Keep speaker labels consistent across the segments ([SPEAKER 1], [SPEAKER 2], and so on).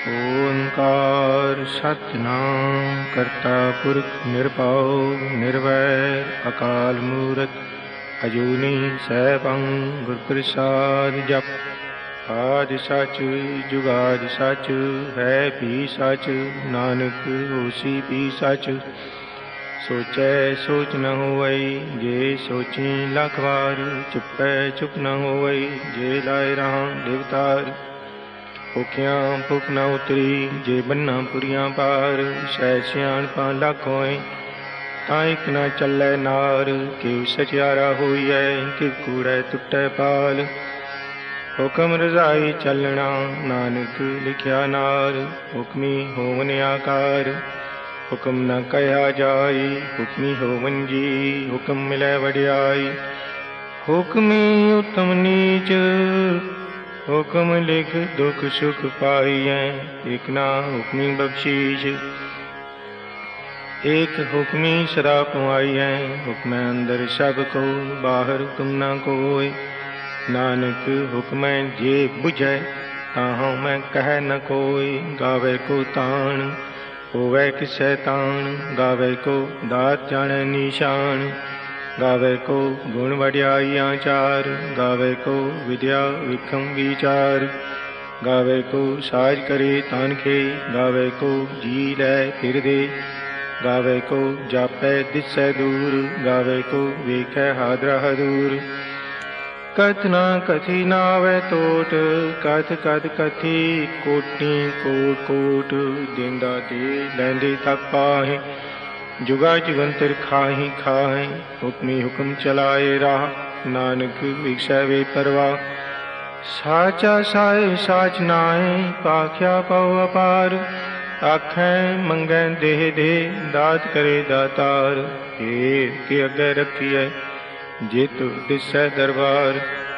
[SPEAKER 1] ओंकार सतनाम करता पुरख निरभउ निर्वैर अकाल मूरत अजूनी सैभं गुर प्रसाद जप। आदि सच जुगादि सच है भी सच नानक होसी भी सच। सोचै सोच न होवै जे सोची लख वार चुपै चुप न होवै जे लाए राह देवतार। भुखियां भुख न उतरी जे बन्ना पुरियां पार सै सियाणपा लख होए तां इक न चलै नार। केव सचियारा होइए कि कूड़ै टुटै पाल हुक्म रजाई चलना नानक लिखिया नार। हुक्मी होवन आकार हुक्म न कहा जाई हुक्मी होवन जी हुक्म मिलै वड्याई। हुक्मी उत्तम नीच हुक्म लिख दुख सुख पाइए एक ना हुक्मी बख्शीश। एक हुक्मी शराब पुआइए हुक्म अंदर सब को बाहर हुक्म न कोय। नानक हुक्म जे बुझै ताहु मैं कह न कोय। गावे को तान होवै किसै तान गावे को दात जाने निशान। गावे को गुण वड्याइयां चार गावे को विद्या विक्रम विचार। गावे को साज करे तानखे गावे को जी लै फिर दे। गावे को जापै दिसै दूर गावे को वेखै हादरा दूर। कथ ना कथी नावै टोट कथ कथ कथी कोटि कोट कोट। देंदा दे लैंदे तक पाहे जुगा जुगंतर खाही खाहे। हुक्मी हुक्म चलाए राह नानक विषय वे परवाह। साचा साए साच नाए पाख्या पाओ अपार। आखें मंगै देह दे दात करे दातार। हेर के अगे रखिए जित दिसै दरबार।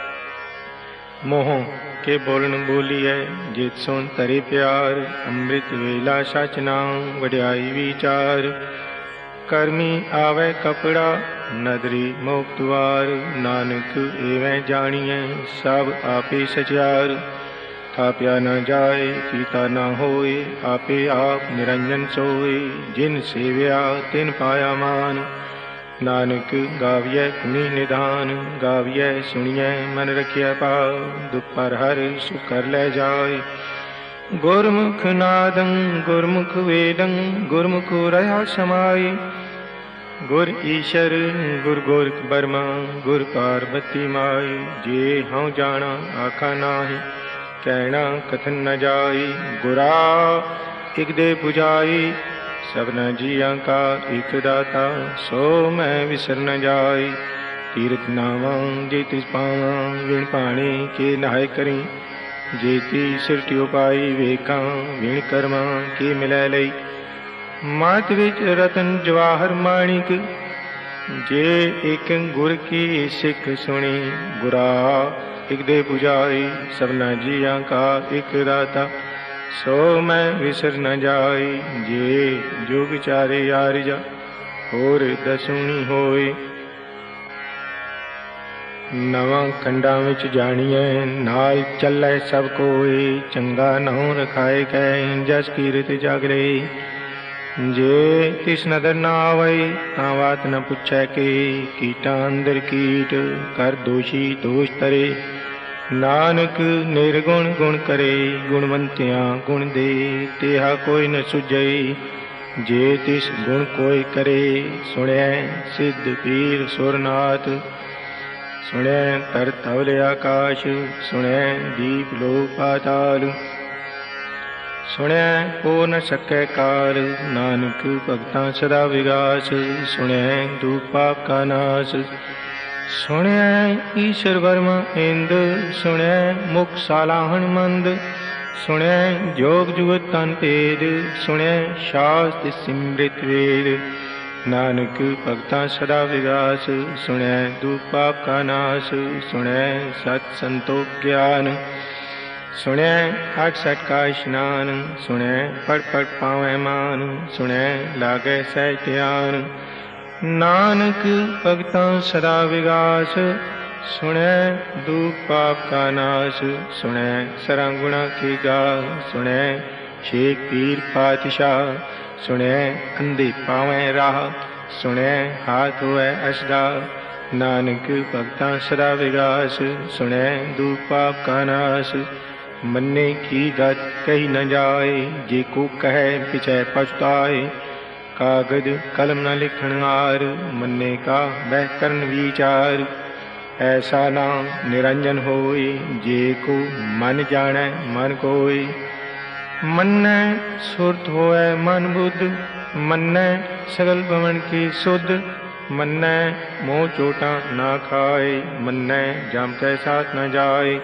[SPEAKER 1] मोह के बोलन बोलिए जित सुन तरे प्यार। अमृत वेला सच नाम वड्याई विचार। करमी आवे कपड़ा नदरी मोक द्वार। नानक एवं जानिए सब आपे सचियार। थाप्या न जाए कीता न होए आपे आप निरंजन सोए। जिन सेव्या तिन पाया मान नानक गाविय कुनी निधान। गाविय सुनिय मन रखिय पाव दुपर हर सुख कर ले जाए। गुरमुख नादं गुरमुख वेदं गुरमुख रहा समाई। गुर ईशर गुर गोरख बर्मा गुर पार्वती माई। जे हऊँ जाना आखा नाही कहना कथन न जाई। गुरा एक दे बुझाई सबना जिया का एक दाता सो मैं विसर न जाई। तीर्थ नावा जे तिस पावा विण पाणी के नहाय करी। जेती सिरटियो पाई वेका विण कर्मा के मिलै लई। मात विच रतन जवाहर माणिक जे एक गुर की सिख सुनी। गुरा एक दे बुझाई सबना जिया का एक दाता सो मैं विसर न जाई। जे जुग चारे आर्या होर दसुनी होए। नवां खंडां विच जाणिए नाल चलै सब कोई। चंगा नाम रखाए कै जस कीरत जागरे। जे तिस नदर न आवै तां बात न पुछै के। कीटां अंदर कीट कर दोषी दोष तरे। नानक निर्गुण गुण करे गुणवंतियां गुण दे। तेहा कोई न सुझै जे तिस गुण कोई करे। सुणै सिद्ध पीर सुरनाथ सुणै तरत धवल आकाश। सुणै दीप लोक पाताल। सुणै हो न सकै काल नानक भगतां सदा विगास। सुणै दुख पाप का नाश सुणै ईश्वर वर्मा इंद। सुणै मुख सालाहन मंद। सुणै जोग जुगत तन भेद। सुणै शास्त्र सिमृत वेद। नानक भगतां सदा विगास। सुणै दुख पाप का नाश। सुणै सत संतोख ज्ञान। सुणै हठ सठ का स्नान। सुणै पढ़ पढ़ पावै मान। सुणै लागै सहज ध्यान। नानक भगतां सदा विगास। सुणै दुख पाप का नाश। सुणै सरंगुणा की गा। सुणै ਛੇਕ ਪੀਰ ਪਾਤਸ਼ਾਹ। ਸੁਣਿਐ ਅੰਧੇ ਪਾਵੈ ਰਾਹ, ਸੁਣਿਐ ਹਾਥ ਹੋਐ ਅਸਦਾ। ਨਾਨਕ ਭਗਤਾਂ ਸਦਾ ਵਿਗਾਸ, ਸੁਣਿਐ ਦੂਖ ਪਾਪ ਕਾ ਨਾਸ। ਮੰਨੇ ਕੀ ਗਤ ਕਹੀ ਨ ਜਾਏ, ਜੇ ਕੋ ਕਹੈ ਪਿਛੈ ਪਛਤਾਏ। ਕਾਗਦ ਕਲਮ ਨ ਲਿਖਣ ਹਾਰ, ਮੰਨੇ ਕਾ ਬਹਿ ਕਰਨ ਵਿਚਾਰ। ਐਸਾ ਨਾਮ ਨਿਰੰਜਨ ਹੋਏ, ਜੇ ਕੋ ਮਨ ਜਾਣੈ ਮਨ ਕੋਇ। ਮੰਨੈ ਸੁਰਤ ਹੋਐ ਮਨ ਬੁੱਧ, ਮੰਨੈ ਸਗਲ ਭਵਨ ਕੀ ਸੁਧ। ਮੰਨੈ ਮੋਹ ਚੋਟਾਂ ਨਾ ਖਾਏ, ਮੰਨੈ ਜਮ ਕੈ ਸਾਥ ਨ ਜਾਏ।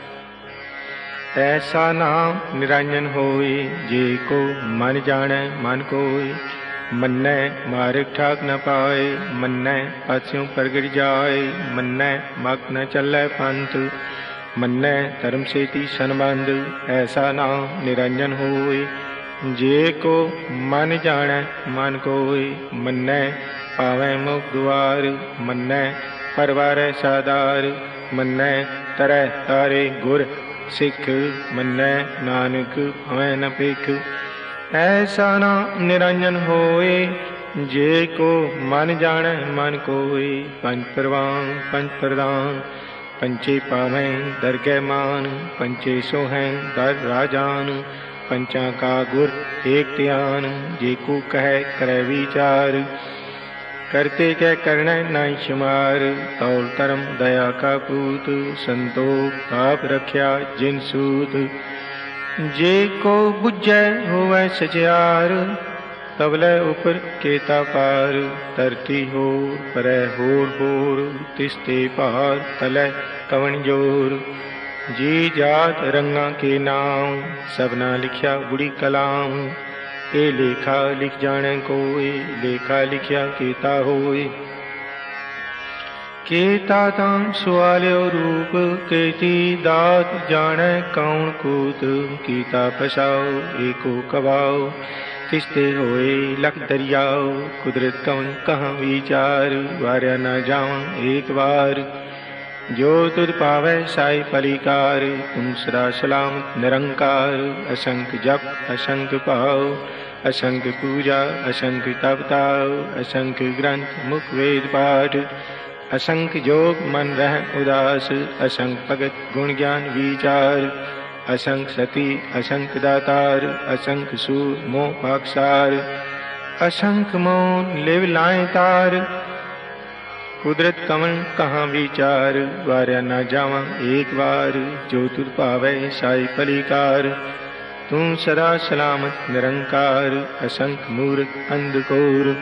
[SPEAKER 1] ਐਸਾ ਨਾਮ ਨਿਰੰਜਨ ਹੋਏ, ਜੇ ਕੋ ਮਨ ਜਾਣੈ ਮਨ ਕੋਇ। ਮੰਨੈ ਮਾਰਗ ਠਾਕ ਨ ਪਾਏ, ਮੰਨੈ ਪਾਸਿਓਂ ਪ੍ਰਗਟ ਜਾਏ। ਮੰਨੈ ਮਗ ਨ ਚੱਲੈ ਪੰਥ, ਮੰਨੈ ਧਰਮ ਸੇਤੀ ਸੰਬੰਧ। ਐਸਾ ਨਾਮ ਨਿਰੰਜਨ ਹੋਏ, ਜੇ ਕੋ ਮਨ ਜਾਣੈ ਮਨ ਕੋਇ। ਮੰਨੈ ਪਾਵੈ ਮੁਖ ਦੁਆਰ, ਮੰਨੈ ਪਰਵਾਰੈ ਸਾਧਾਰ। ਮੰਨੈ ਤਰੈ ਤਾਰੇ ਗੁਰ ਸਿੱਖ, ਮੰਨੈ ਨਾਨਕ ਭਵੈ ਨ ਭਿਖ। ਐਸਾ ਨਾਮ ਨਿਰੰਜਨ ਹੋਏ, ਜੇ ਕੋ ਮਨ ਜਾਣੈ ਮਨ ਕੋਇ। ਪੰਜ ਪਰਵਾਨ ਪੰਜ ਪ੍ਰਧਾਨ, ਪੰਚੇ ਪਾਵੈ ਦਰਗਹਿ ਮਾਨ। ਪੰਚੇ ਸੋਹੈ ਦਰ ਰਾਜਾਨ, ਪੰਚਾਂ ਕਾ ਗੁਰ ਏਕ ਧਿਆਨ। ਜੇ ਕੋ ਕਹਿ ਕਰੈ ਵਿਚਾਰ, ਕਰਤੇ ਕੈ ਕਰਣੈ ਨਾਹੀ ਸ਼ੁਮਾਰ। ਤੌਲ ਧਰਮ ਦਇਆ ਕਾ ਪੂਤ, ਸੰਤੋਖ ਆਪ ਰਖਿਆ ਜਿਨ ਸੂਤ। ਜੇ ਕੋ ਬੁਝੈ ਹੋਵੈ ਸਚਿਆਰ, ਤਬਲੇ ਉਪਰ ਕੇਤਾ ਪਾਰ। ਧਰਤੀ ਹੋਰ ਪਰੈ ਹੋਰ ਹੋਰ, ਤਿਸ ਤੇ ਭਾਰ ਤਲੈ ਕਵਣ ਜੋਰ। ਜੀ ਜਾਤ ਰੰਗਾਂ ਕੇ ਨਾਮ, ਸਭਨਾ ਲਿਖਿਆ ਗੁੜੀ ਕਲਾਮ। ਇਹ ਲੇਖਾ ਲਿਖ ਜਾਣੈ ਕੋਇ, ਲੇਖਾ ਲਿਖਿਆ ਕੀਤਾ ਹੋਇ। ਕੀਤਾ ਤਾਂ ਸੁਆਲਿਓ ਰੂਪ, ਕੀਤੀ ਦਾਤ ਜਾਣੈ ਕੌਣ ਕੂਤ। ਕੀਤਾ ਪਛਾਉ ਏਕੋ ਕਵਾਉ, ਤਿਸ ਤੇ ਹੋਏ ਲਖ ਦਰਿਆਉ। ਕੁਦਰਤ ਕਵਣ ਕਹਾਂ ਵਿਚਾਰ, ਵਾਰਿਆ ਨਾ ਜਾਵਾਂ ਏਕ ਵਾਰ। ਜੋ ਤੁਧ ਪਾਵੈ ਸਾਈ ਪਲਿਕਾਰ, ਤੁਮ ਸਦਾ ਸਲਾਮਤ ਨਿਰੰਕਾਰ। ਅਸੰਖ ਜਪ ਅਸੰਖ ਭਾਉ, ਅਸੰਖ ਪੂਜਾ ਅਸੰਖ ਤਪ ਤਾਉ। ਅਸੰਖ ਗ੍ਰੰਥ ਮੁਖ ਵੇਦ ਪਾਠ, ਅਸੰਖ ਜੋਗ ਮਨ ਰਹਿ ਉਦਾਸ। ਅਸੰਖ ਭਗਤ ਗੁਣ ਗਿਆਨ ਵਿਚਾਰ, ਅਸੰਖ ਸਤੀ ਅਸੰਖ ਦਾਤਾਰ। ਅਸੰਖ ਸੂਰ ਮੋਹ ਪਾਕਸਾਰ, ਅਸੰਖ ਮੋਨ ਲਿਵ ਲਾਏ ਤਾਰ। ਕੁਦਰਤ ਕਵਣ ਕਹਾਂ ਵਿਚਾਰ, ਵਾਰਿਆ ਨਾ ਜਾਵਾਂ ਏਕ ਵਾਰ। ਜੋ ਤੁਧ ਭਾਵੈ ਸਾਈ ਪਲਿਕਾਰ, ਤੂੰ ਸਦਾ ਸਲਾਮਤ ਨਿਰੰਕਾਰ। ਅਸੰਖ ਮੂਰਖ ਅੰਧ ਕੋਰ,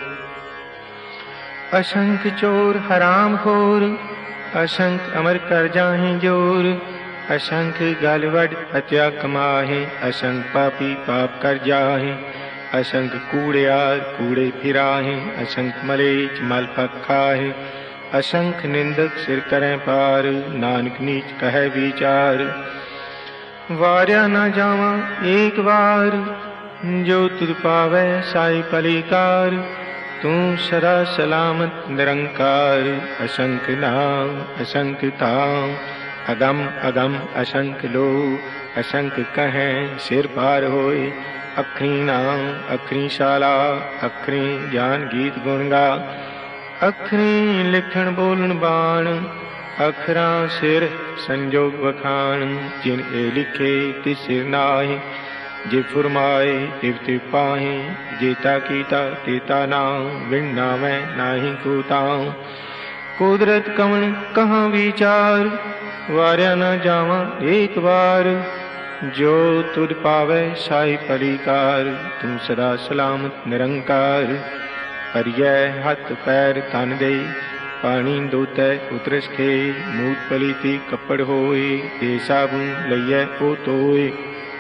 [SPEAKER 1] ਅਸੰਖ ਚੋਰ ਹਰਾਮ ਖੋਰ। ਅਸੰਖ ਅਮਰ ਕਰ ਜਾਹੇ ਜੋਰ, ਅਸੰਖ ਗਲ ਵੱਡ ਹਤਿਆ ਕਮਾਹੇ। ਅਸੰਖ ਪਾਪੀ ਪਾਪ ਕਰ ਜਾਹੇ, ਅਸੰਖ ਕੂੜਿਆਰ ਕੂੜੇ ਫਿਰਾਹੇ। ਅਸੰਖ ਮਲੇਚ ਮਲ ਫਕ ਖਾਹੇ, ਅਸੰਖ ਨਿੰਦਕ ਸਿਰ ਕਰੈ ਪਾਰ। ਨਾਨਕ ਨੀਚ ਕਹੈ ਵਿਚਾਰ, ਵਾਰਿਆ ਨਾ ਜਾਵਾਂ ਏਕ ਵਾਰ। ਜੋ ਤੁਧ ਪਾਵੈ ਸਾਈ ਪਲਿਕਾਰ, ਤੂੰ ਸਦਾ ਸਲਾਮਤ ਨਿਰੰਕਾਰ। ਅਸੰਖ ਨਾਮ ਅਸੰਖ ਧਾਮ, ਅਗਮ ਅਗਮ ਅਸੰਖ ਲੋ। ਅਸੰਖ ਕਹੈ ਸਿਰ ਪਾਰ ਹੋਏ, ਅਖਰੀ ਨਾਮ ਅਖਰੀ ਸ਼ਾਲਾ। ਅਖਰੀ ਗਿਆਨ ਗੀਤ ਗੁਣ ਗਾ, ਅਖਰੀ ਲਿਖਣ ਬੋਲਣ ਬਾਣ। ਅਖਰਾਂ ਸਿਰ ਸੰਜੋਗ ਵਖਾਣ, ਜਿਨ ਇਹ ਲਿਖੇ ਤਿਸ ਸਿਰ ਨਾਹੀ। ਜੇ ਫੁਰਮਾਏ ਤਿਵ ਤਿਵ ਪਾਹੀ, ਜੇਤਾ ਕੀਤਾ ਤੇਤਾ ਨਾਮ। ਵਿਣ ਨਾਵੈ ਨਾਹੀ ਕੋ ਤਾਉ, ਕੁਦਰਤ ਕਵਣ ਕਹਾਂ ਵਿਚਾਰ। ਵਾਰਿਆ ਨਾ ਜਾਵਾਂ ਏਕ ਵਾਰ, ਜੋ ਤੁਧ ਪਾਵੈ ਸਾਈ ਪਲਿਕਾਰ। ਤੂੰ ਸਦਾ ਸਲਾਮਤ ਨਿਰੰਕਾਰ। ਹਰਿਐ ਹੱਥ ਪੈਰ ਤਨ ਦੇ, ਪਾਣੀ ਦੋਤੈ ਉਤਰਸ ਖੇ। ਮੂਤ ਪਲੀਤੀ ਕੱਪੜ ਹੋਏ, ਦੇ ਸਾਬੁਨ ਲਈਐ ਓ ਧੋਏ।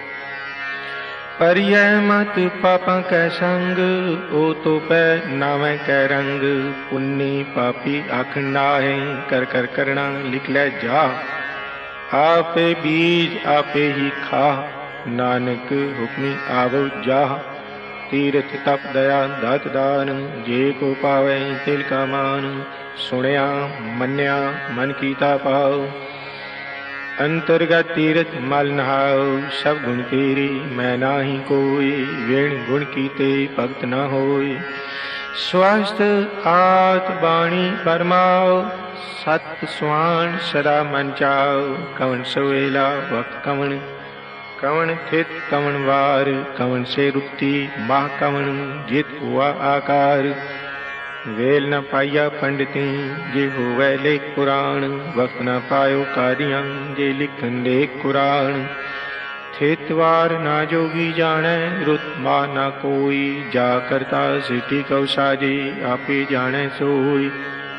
[SPEAKER 1] ਪਰਿਐ ਮਤ ਪਾਪਾਂ ਕੈ ਸੰਗ, ਓ ਧੋਪੈ ਨਾਵੈ ਕੈ ਰੰਗ। ਪੁੰਨੀ ਪਾਪੀ ਆਖਣ ਨਾਹੇ, ਕਰ ਕਰ ਕਰਣਾ ਲਿਖ ਲੈ ਜਾ। ਆਪੇ ਬੀਜ ਆਪੇ ਹੀ ਖਾ, ਨਾਨਕ ਹੁਕਮੀ ਆਵੋ ਜਾਹ। ਤੀਰਥ ਤਪ ਦਇਆ ਦਾਤ ਦਾਨ, ਜੇ ਕੋ ਪਾਵੈ ਤਿਲ ਕਾ ਮਾਨ। ਸੁਣਿਆ ਮੰਨਿਆ ਮਨ ਕੀਤਾ ਪਾਉ, अंतर्गत तीरथ मल नहाओ सब गुण तेरे मैं नाही कोई वेण गुण कीते भगत न होय स्वस्थ आत बाणी परमाओ सत सुहान सदा मन चाओ कवन सवेला वक्त कवन कवन थित कवन वार कवन से रुक्ति माह कवन जित हुआ आकार वेल न पाइया पंडिती जे होवै लेख पुराण वक्त न पायो कारियां जे लिखन लेख कुरान थितवार ना जोगी जाने रुत मा ना कोई जा करता सिद्धि कौ साजे आपे जाने सोई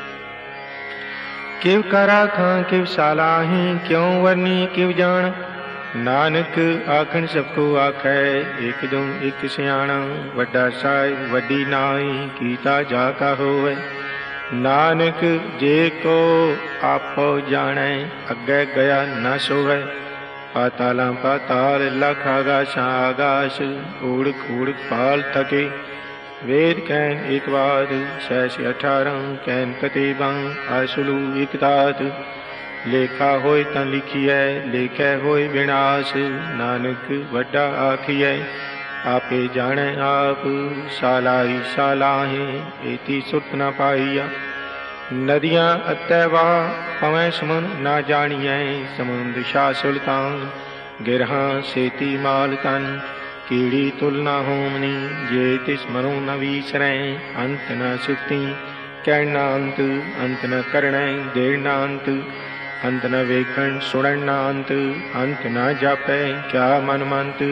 [SPEAKER 1] किव करा खां किव सालाही क्यों वर्णी किव जान नानक आखन सबको आखै एक दो एक सियाणा वड्डा साहिब वड्डी नाई कीता जा का होवे नानक जे को आपो जाने अग्गे गया न सोवे पाताला पाताल लख आगाशा आगाश उड़क उड़क पाल थके वेद कैन एक बात सहस 18 कैन कतेबां आसुलु एक तात लेखा होय तां लिखिए लेखै होय विनाश नानक वड्डा आखिए आपे जाने आप सालाई सालाहे एती सुरत न पाईया नदियाँ अतै वाह पवै समुन ना जानिए समुंद शाह सुल्तान गिरहां सेती माल तन कीड़ी तुलना होमनी जे तिस मरो न विसरै अंत न सुक्ति कहना अंत न करणे देना अंत न वेखण सुणन ना अंत न जापै क्या मन मंत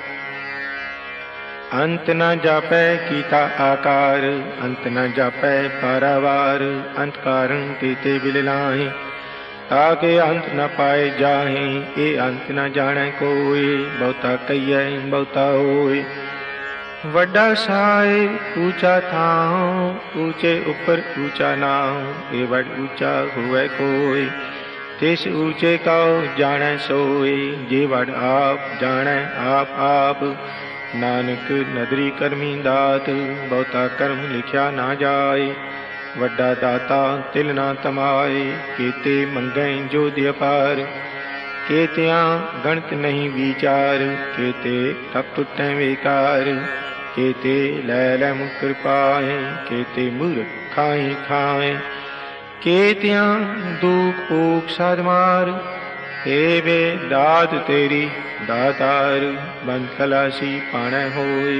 [SPEAKER 1] अंत न जापै कीता आकार अंत न जापै पारावार अंत कारण कीते बिललाहे ताके अंत न पाए जाहे ए अंत न जाने कोई बहुता कहिए बहुता होए वड्डा साए ऊंचा थाओ ऊंचे ऊपर ऊंचा नाओ ए वड ऊंचा हुए कोई तिस ऊंचे का जाने सोए जे वड आप जाने आप नानक नदरी करमी दात बहुता कर्म लिखिया ना जाए वड्डा दाता तिल ना तमाए केते मंगै जो द्यपार केतियां गणत नहीं विचार केते तप टुटै बेकार केते लै लै मुकर पाए केते मूर्ख खाए खाए केतियां दुख पूख साधमार हे वे दात तेरी दातार बंद खलासी पाने होए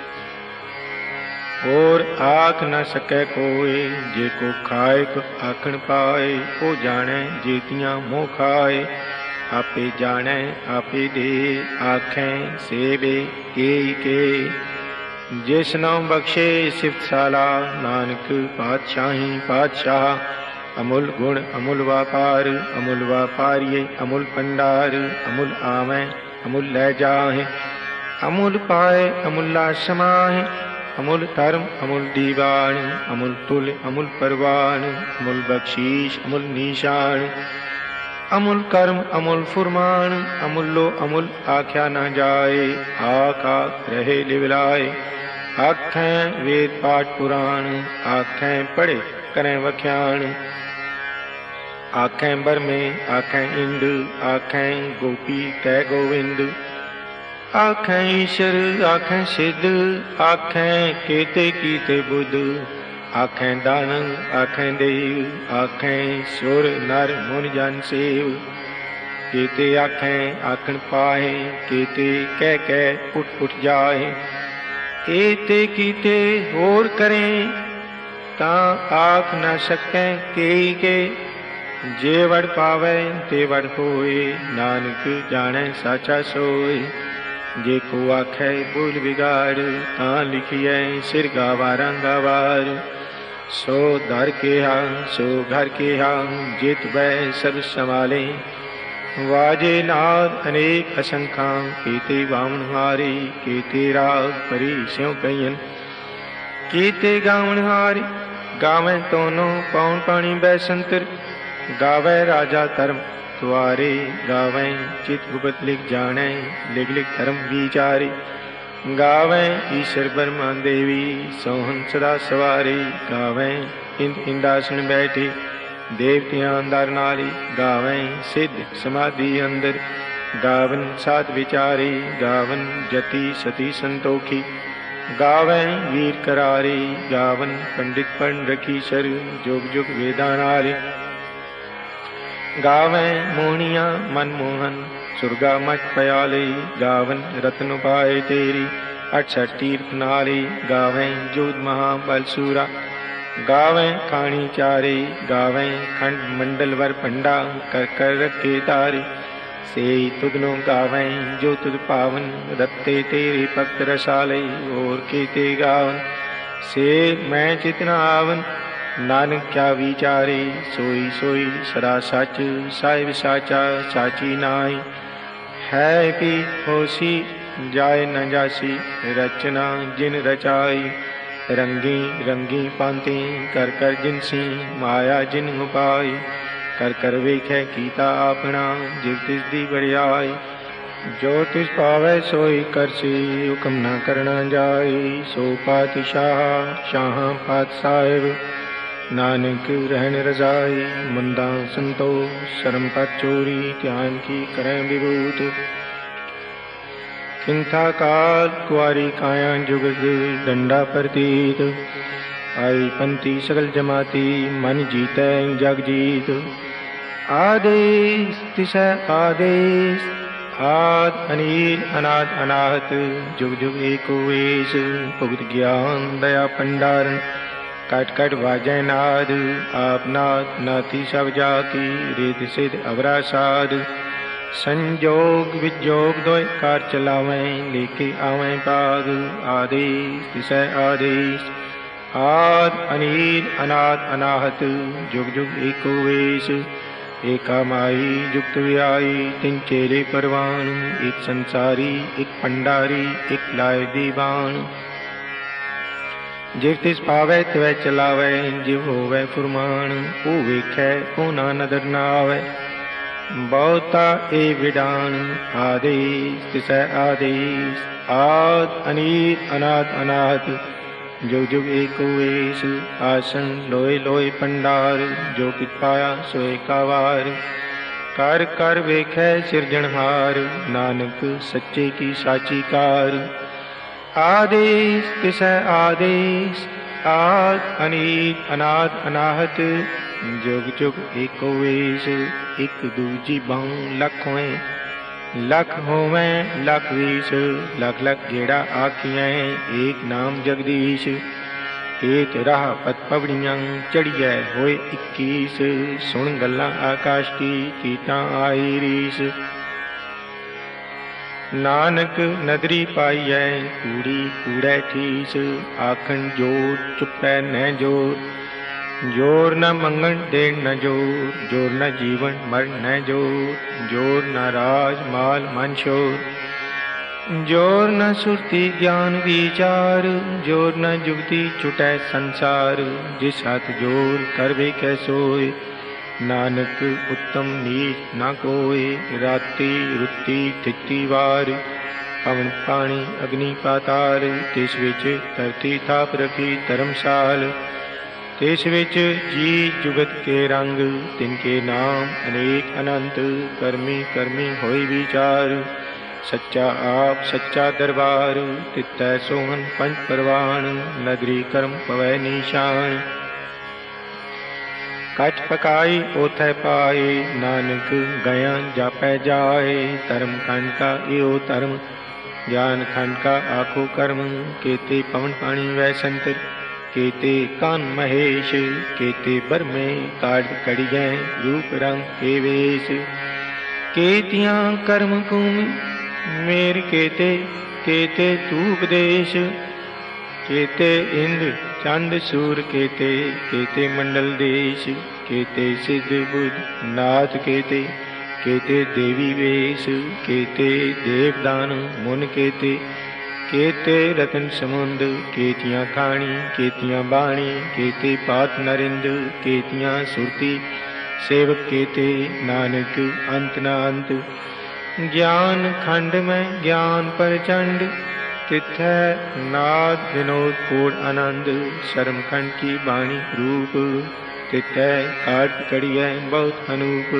[SPEAKER 1] और आख न सकै कोई जे को खाए को आखन पाए ओ जाने जेतियां मोह खाए आपे जाने आपे दे आखें सेवे के जिस नाम बख्शे सिफ्त साला नानक पातशाही पातशाह अमुल गुण अमुल व्यापारिये अमुल भंडार अमुल आवे अमुल लै जाहे अमुल पाए अमुल्ला समाहे अमुल धर्म अमुल दीवान अमुल तुल अमुल परवान अमुल बख्शीश अमुल निशान अमुल कर्म अमुल फुरमान अमुल्लो अमुल आख्या न जाए आका रहे लिवलाए आखें वेद पाठ पुराण आखें पढ़े करें वख्यान आखें बरमे आखें इंद आखें गोपी कै गोविंद आखें ईश्वर आखें सिद्ध आखें केते कीते बुद्ध आखें दानव आखें देव आखें सुर नर मुन जन सेव केते आखें आखन पाए केते कह उठ जाए एते कीते होर करें तां आख न सकें के जे वड़ पावे ते वड़ होए नानक जाने साचा सोए जे को आखे भूल बिगाड़ तां लिखिए सिर गावारा गावार सो दर के हाँ सो घर के हाँ जित वै सब संभाले वाजे नाद अनेक असंख्या कीते वामन हारे कीते राग परी स्यों कईन कीते गावन हारे गावें तोनो पौन पानी बैसंतर गावे राजा धर्म द्वारे गावें चित गुप्त लिख जाने लिख धर्म विचारे गावें ईश्वर ब्रह्मा देवी सोहन सदा सवारे गावें इंद इंदासन बैठे ਦੇਵਤਿਆਂ ਦਰ ਨਾਲੇ, ਗਾਵੈਂ ਸਿੱਧ ਸਮਾਧੀ ਅੰਦਰ, ਗਾਵਨ ਸਾਧ ਵਿਚਾਰੇ, ਗਾਵਨ ਜਤੀ ਸਤੀ ਸੰਤੋਖੀ, ਗਾਵੈਂ ਵੀਰ ਕਰਾਰੇ, ਗਾਵਨ ਪੰਡਿਤ ਪੜ੍ਹ ਰਖੀ ਸਰ, ਜੁਗ ਜੁਗ ਵੇਦਾਂ ਨਾਲੇ, ਗਾਵੈਂ ਮੋਹਣੀਆਂ ਮਨ ਮੋਹਨ, ਸੁਰਗਾ ਮਚ ਪਿਆਲੇ, ਗਾਵਨ ਰਤਨ ਪਾਏ ਤੇਰੀ, 68 ਤੀਰਥ ਨਾਲੇ, ਗਾਵੈਂ ਜੋਧ ਮਹਾਬਲ ਸੂਰਾ, ਗਾਵੈਂ ਖਾਣੀ ਚਾਰੇ, ਗਾਵੈਂ ਖੰਡ ਮੰਡਲ ਵਰ ਭੰਡਾ, ਕਰ ਕਰ ਰੱਖੇ ਤਾਰੇ, से तुदनो गावैं जो तुद पावन, रत्ते तेरे भक्त रसाले, और केते गावन से मैं चितना आवन, नानक क्या विचारे, सोई सोई सदा सच, साहिब साचा साची नाई, है भी होसी जाए न जासी, रचना जिन रचाई, रंगी रंगी पांति कर कर जिनसी, माया जिन उपाई, कर कर वेखै कीता आपना, जिव तिस दी बड़ियाई, जो तिस पावै सोई करसी, हुक्म न करना जाए, सो पातशाह शाह पात साहिब, नानक रहन रजाई, मुंदा संतोष शर्म पत चोरी, ध्यान की करें विभूत, किंथा काल कुआरी काया जुगत, डंडा प्रतीत, आई पंथी सकल जमाती, मन जीतै जग जीत, आदेश तिसै आदेश, आद अनील अनाद अनाहत, जुग जुग एको वेश, भुगत ज्ञान दया भंडारण, कट कट वाजै नाद, आप नाद नाती सब जाकी, रेत सिद्ध अवरा साध, संजोग विजोग दोय कार चलावें, लेके आवें पाग, आदेश तिसै आदेश, आद अनील अनाद अनाहत, जुग जुग एको वेश, एका माई जुक्त व्याई, तिन चेले परवान, एक संसारी एक भंडारी, एक लाए दीवान, जिव तिस पावै तिवै चलावै, जिव होवै फुरमान, ओ वेखै ओ ना नदर न आवै, बहुता ए विडान, आदेश तिसै आदेश, आद अनील अनाद अनाहत, जुग जुग एको वेश, आसन लोय लोय भंडार, जो कित पाया सोए का वार, कर कर वेखै सिरजनहार, नानक सच्चे की साची कार, आदेश तिसै आदेश, आद अनील अनाद अनाहत, जुग जुग एको वेश, एक दूजी बाँ लख होएं, लख होवें लख वीस, लख लख गेड़ा आखियैं, एक नाम जगदीश, एक राह पत पवड़ियां, चढ़ियै होए 21, सुन गल्लां आकाश की, कीटां आई रीस, नानक नदरी पाईयै, कूड़ी कूड़ै ठीस, आखन जोर चुपै न जोर, जोर न मंगन देन न जोर, जोर न जीवन मर न जोर, जोर न राज माल मन शोर, जोर न सुरती ज्ञान विचार, जोर न जुगती छुटै संसार, जिस हाथ जोर करवे कै सोय, नानक उत्तम नीच न कोय, राति रुत्ती थित्ती वार, पवन पानी अग्नि पाताल, तिस विच धरती थाप रखी धर्मशाल, तिस विच जी जुगत के रंग, तिनके नाम अनेक अनंत, कर्मी कर्मी होई विचार, सच्चा आप सच्चा दरबार, तितै सोहन पंच परवान, नगरी कर्म पवै निशान, कच पकाई ओथै पाए, नानक गया जापै जाए, धर्म खंड का एओ धर्म, ज्ञान खंड का आखो कर्म, केते पवन पानी वै संतर, केते कान महेश, केते बरमे काट कड़ियै, रूप रंग के वेश, केतियां कर्म भूमि मेर केते, केते तूप देश, केते इंद्र चंद सूर, केते केते मंडल देश, केते सिद्ध बुद्ध नाथ, केते केते देवी वेश, केते देवदान मुन, केते केते रतन समुंद, केतियां खाणी केतियां बाणी, केते पात नरिंद, केतियां सुरती सेवक, केते नानक अंत न अंत, ज्ञान खंड में ज्ञान प्रचंड, तिथै नाद विनोद पूर्ण आनंद, शर्म खंड की बाणी रूप, तितै काट कड़ियै बहुत अनूप।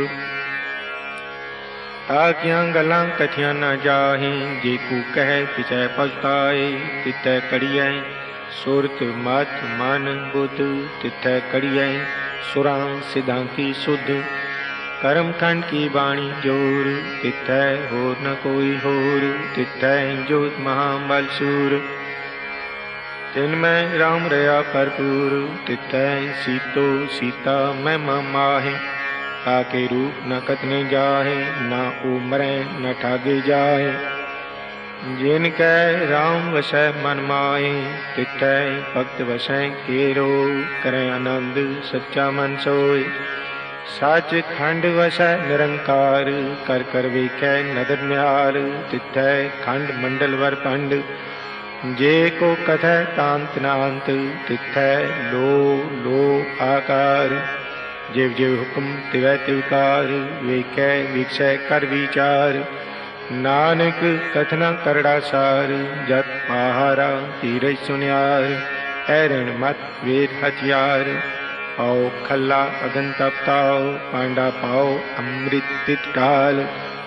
[SPEAKER 1] ताकियां गल्लां कथियां न जाहें, जेकू कह पिछै पछताए। तितै कड़ियै सुरत मत मन बुद्ध, तितै कड़ियै सुरां सिद्धां की सुध। कर्म खंड की बाणी जोर, तितै होर न कोई होर। तितै जोत महाबल सूर, तिनमें राम रया भरपूर। तितै सीतो सीता महिमा माहे, ताके रूप न कतने जाहे। ना उमरै न ठागे जाहे, जिनकै राम वसै मन माहे। तितै भक्त वसै केरो, करें आनंद सच्चा मन सोय। सच खंड वसै निरंकार, कर कर वेखै नदर न्यार। तितै खंड मंडल वर पंड, जे को कथै तांत नांत। तितै लो लो आकार, जिव जिव हुक्म तिवै तिवकार। वेखै विकसै कर विचार, नानक कथना करड़ा सार। जत पहारा धीरज सुनियार, ऐरण मत वेद हथियार। पाओ खल्ला अगन तपताओ, पांडा पाओ अमृत तित टाल।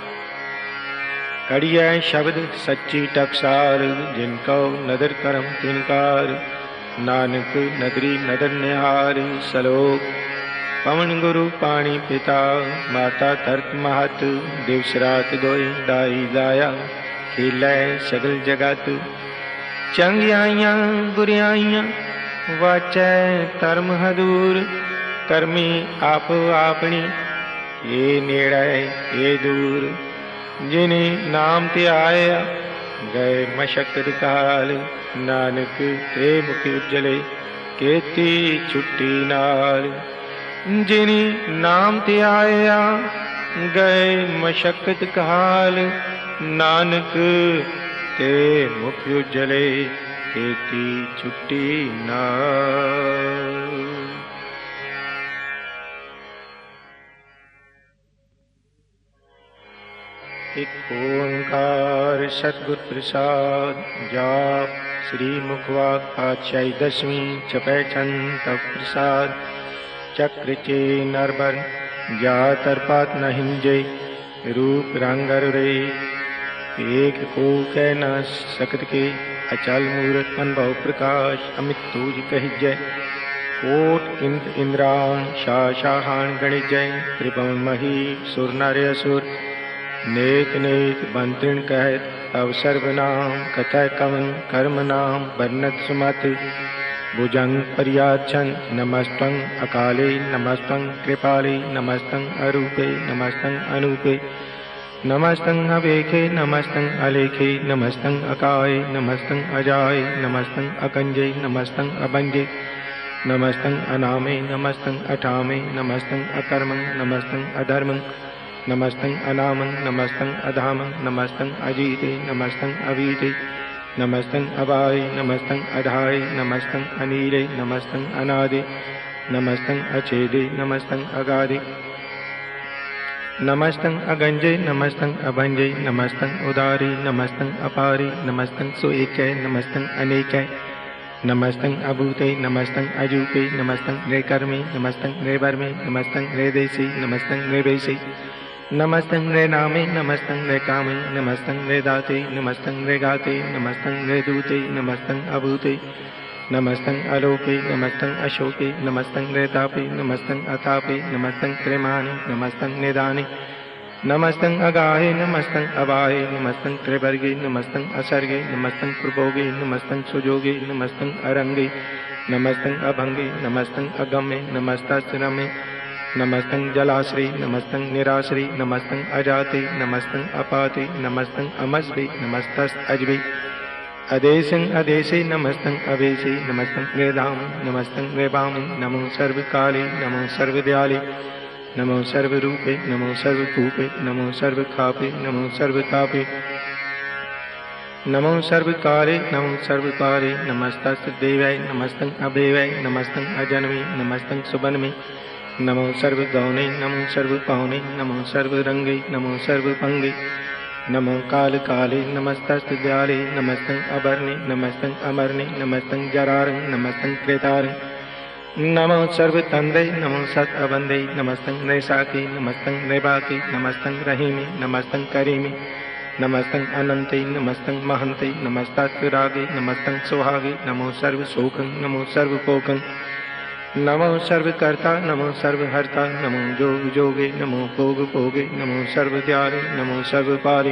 [SPEAKER 1] कड़ियै शब्द सच्ची टकसार, जिनको नदर करम तिनकार। नानक नदरी नदर निहार, सलोक पवन गुरु पाणी पिता। माता धरत महत, दिवस रात दोई दाई दाया। खेलै सगल जगत, चंगियाइयां बुरियाइयां। वाचै धर्म हदूर, करमी आप आपनी। ये नेड़ै ये दूर, जिने नाम ध्याया। गए मशक्कत काल, नानक ते मुख उज्जले। केती छुट्टी नाल, जिने नाम ध्याया। गए मशक्कत काल, नानक ते मुख उज्जले। केती छुट्टी नाल। एक ओंकार सतगुर प्रसाद। जाप श्री मुखवाक पातशाही दसवीं, छपै छंद तप प्रसाद। चक्र चे नरबर, जा तरपात न हिंजे। रूप रंग रे, एक को कह न सकत के। अचल मूरत अनुभव प्रकाश, अमित तूज कहिजय। कोट इंद्र इंद्रान, शाह शाहान गणिजय। त्रिभुवन मही सुर नर असुर, नेक नेक बंतृण कहत। तव सर्वनाम कथय कवन कर्म नाम, वर्णत सुमत। भुजंग पर्याच्छन नमस्तं अकाले। नमस्तं कृपाले, नमस्तं अरूपे, नमस्तं अनूपे। नमस्तं अवेखे, नमस्तं अलेखे। नमस्तं अकाय, नमस्तं अजाय। नमस्तं अकंजे, नमस्तं अभंजे। नमस्तं अनामे, नमस्तं अठामे। नमस्तं अकर्मं, नमस्तं अधर्मं। नमस्तं अनामं, नमस्तं अधामं। नमस्तं अजीते, नमस्तं अवीते। नमस्तं अवाय, नमस्तं अधाय। नमस्तं अनीले, नमस्तं अनादि। नमस्तं अचेदे, नमस्तं अगादे। नमस्तं अगंजे, नमस्तं अभंजे। नमस्तं उदारे, नमस्तं अपारे। नमस्तं सुएकै, नमस्तं अनेकै। नमस्तं अभूते, नमस्तं अजूपे। नमस्तं नृकर्मे, नमस्तं नृवर्मे। नमस्तं नृदेशे, नमस्तं नृवेशे। नमस्तं नृनामे, नमस्तं नृकामे। नमस्तं नृदाते, नमस्तं नृगाते। नमस्तं नृदूते, नमस्तं अभूते। नमस्तं अलोके, नमस्तं अशोके। नमस्तं नृतापे, नमस्तं अतापे। नमस्तं त्रिमाने, नमस्तं निदाने। नमस्तं अगाहे, नमस्तं अवाहे। नमस्तं त्रिवर्गे, नमस्तं असर्गे। नमस्तं प्रभोगे, नमस्तं सुजोगे। नमस्तं अरंगे, नमस्तं अभंगे। नमस्तं अगम्ये, नमस्तस्रमे। नमस्तं जलाश्री, नमस्तं निराश्री। नमस्तं अजाते, नमस्तं अपाते। नमस्तं अमस्वे, नमस्तस् अजवे। अदेशं अदेशे, नमस्तं अवेशे। नमस्तं नृधाम, नमस्तं नृभाम। नमो सर्वकाले, नमो सर्वदयाले। नमो सर्वरूपे, नमो सर्वकूपे। नमो सर्वखापे, नमो सर्वतापे। नमो सर्वकाले, नमो सर्वपारे। नमस्तस् देवाय, नमस्तं अभेवाय। नमस्तं अजन्मे, नमस्तं सुबन्मे। नमो सर्वगौणे, नमो सर्वपावने। नमो सर्वरंगे, नमो सर्वपंगे। नमो काल काले, नमस्तस्त दयाले। नमस्तं अभरणे, नमस्तं अमरणे। नमस्तं जरारं, नमस्तं कृतारं। नमो सर्वतंदे नमो सत अबंदे नमस्तं नैसाकी नमस्तं नैबाकी नमस्तं रहीमी नमस्तं करीमी नमस्तं अनंते नमस्तं महंते नमस्तास्तु रागे नमस्तं सुहागे नमो सर्व शोकं नमो सर्व पोकं नमो सर्वकर्ता नमो सर्वहर्ता नमो जोग जोगे नमो भोग भोगे नमो सर्वद्यारे नमो सर्वपारे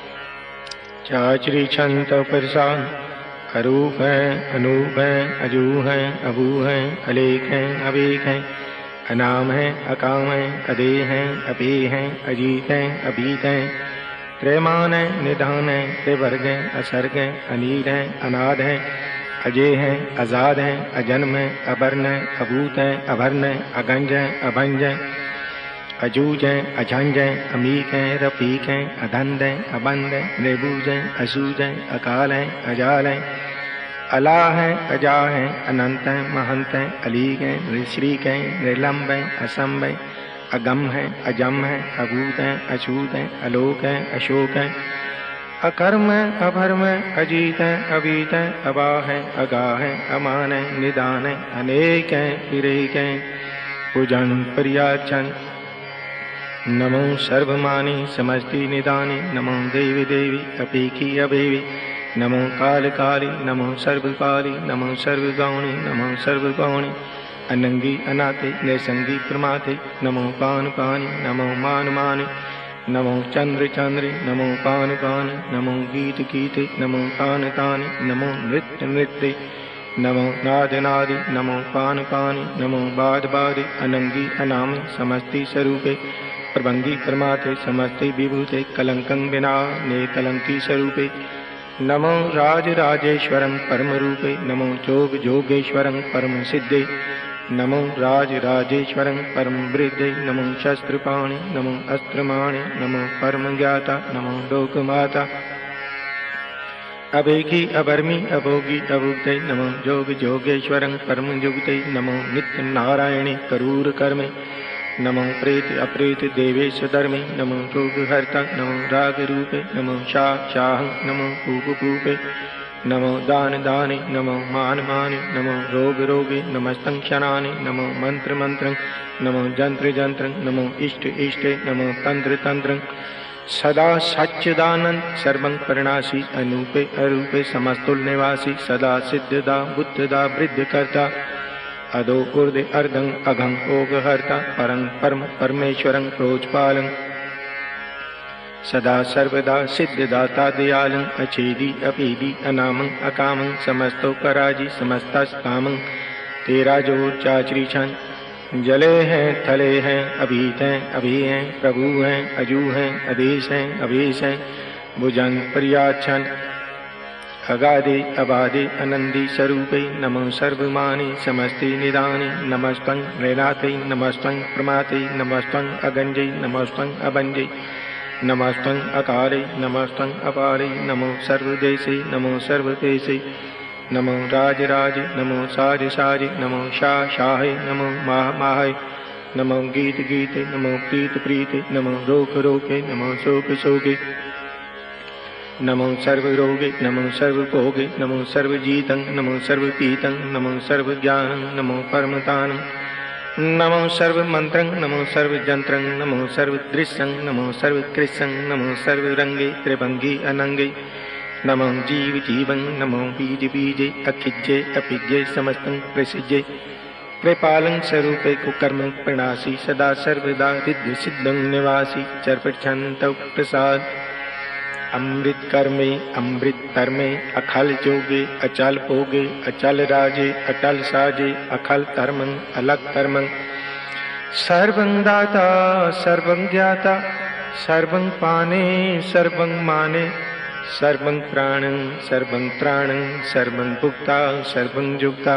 [SPEAKER 1] चाचरी छंत प्रसाद अरूप हैं अनूप हैं अजू हैं अबू हैं अलेख हैं अवेक हैं अनाम हैं अकाम हैं अदे हैं अबे हैं अजीत हैं अभीत हैं त्रैमान हैं निधान हैं त्रिवर्ग हैं असर्ग हैं अनील हैं अनाद हैं अजय हैं आजाद हैं अजन्म हैं अबर्ण हैं अभूत हैं अभर्ण हैं अगंज हैं अभंज हैं अजूज हैं अझंज हैं अमीक हैं रफीक हैं अधंध हैं अबंध हैं निर्बूज हैं असूज हैं अकाल हैं अजाल हैं अला हैं अजा हैं अनंत हैं महंत हैं अलीक हैं निश्रीक हैं निर्लम्ब हैं असंभ हैं अगम हैं अजम हैं अभूत हैं अछूत हैं अलोक हैं अशोक हैं अकर्म हैं अभर्म हैं अजीत हैं अबीत हैं अबा हैं अगा हैं अमान हैं निदान हैं अनेक हैं विरेक हैं पूजन प्रियाचन नमो सर्वमानी समस्ति निदानी नमो देवी देवी अपेखी अभेवी नमो काल काली नमो सर्वकाली नमो सर्वगौणी नमो सर्वगौणी अनंगी अनाते निसंगी प्रमाते नमो पान पानी नमो मान मानी नमो चंद्र चंद्र नमो पान पान नमो गीत गीते नमो तान तानी नमो नृत्य नृत्य नमो नाद नादि नमो पान पानी नमो बाद बादि अनंगी अनामी समस्ति स्वरूपे प्रभंगी परमाते समस्ते विभूते कलंकं विना ने कलंकी स्वरूपे नमो राज राजेश्वरं परम रूपे नमो जोग जोगेश्वरं परम सिद्धे नमो राज राजेश्वरं परम वृद्धे नमो शस्त्रपाणि नमो अस्त्रमाणि नमो परम ज्ञाता नमो लोकमाता अभेगी अभर्मी अभोगी अभुक्ते नमो जोग जोगेश्वरं परम युक्ते नमो नित्य नारायणे करूर कर्मे नमो प्रेत अप्रेत देवेश धर्मे नमो रोगहर्ता नमो राग रूपे नमो शाह नमो पूप पूपे नमो दान दाने नमो मान माने नमो रोग रोगे नमस्तं क्षणाने नमो मंत्र मंत्रं नमो जंत्र जंत्रं नमो इष्ट इष्टे नमो तंत्र तंत्रं सदा सच्चिदानंद सर्वं परिणाशी अनूपे अरूपे समस्तुल निवासी सदा सिद्धदा बुद्धदा वृद्धकर्ता अदो ऊर्ध अर्धं अघं ओगहर्ता परं परम परमेश्वरं प्रोज्पालं सदा सर्वदा सिद्धदाता दयालं अछेदी अपेदी अनामं अकामं समस्तोपराजी समस्तस्कामं तेरा जो चाचरी छन जले हैं थले हैं अभीत हैं अभी हैं प्रभु हैं अजू हैं अदेश हैं अभेश हैं भुजंग प्रियाच्छन अगाधे अबाधे अनंदी स्वरूपे नमो सर्वमानि समस्ते निदानि नमस्तं नृनाथे नमस्तं प्रमाते नमस्तं अगंजे नमस्तं अबंजे नमस्तं अकाले नमस्तं अपारे नमो सर्वदेशे नमो सर्वदेशे नमो राजराजे नमो साज साजे नमो शाहे नमो माह माहे नमो गीत गीते नमो प्रीत प्रीते नमो रोक रोके नमो शोक शोके नमो सर्वरोगे नमो सर्वभोगे नमो सर्वजीतं नमो सर्वपीतं नमो सर्वज्ञानं नमो परमतानं नमो सर्वमन्त्रं नमो सर्वजन्त्रं नमो सर्वदृश्यं नमो सर्वकृशं नमो सर्वरंगे त्रिभंगी अनंगे नमो जीव जीवं नमो बीज बीजे अखिज्ये अपिज्ये समस्तं प्रसिज्ये कृपालं स्वरूपे कुकर्म प्रणासी सदा सर्वदा रिद्ध सिद्धं निवासी चर्पछन्तौ प्रसाद अमृत कर्मे अमृत धर्मे अखल जोगे अचल भोगे अचल राजे अटल साजे अखल धर्मं अलग धर्मं सर्वं दाता सर्वं ज्ञाता सर्वं पाने सर्वं माने सर्वं प्राणं सर्वं त्राणं सर्वं भुक्ता सर्वं जुक्ता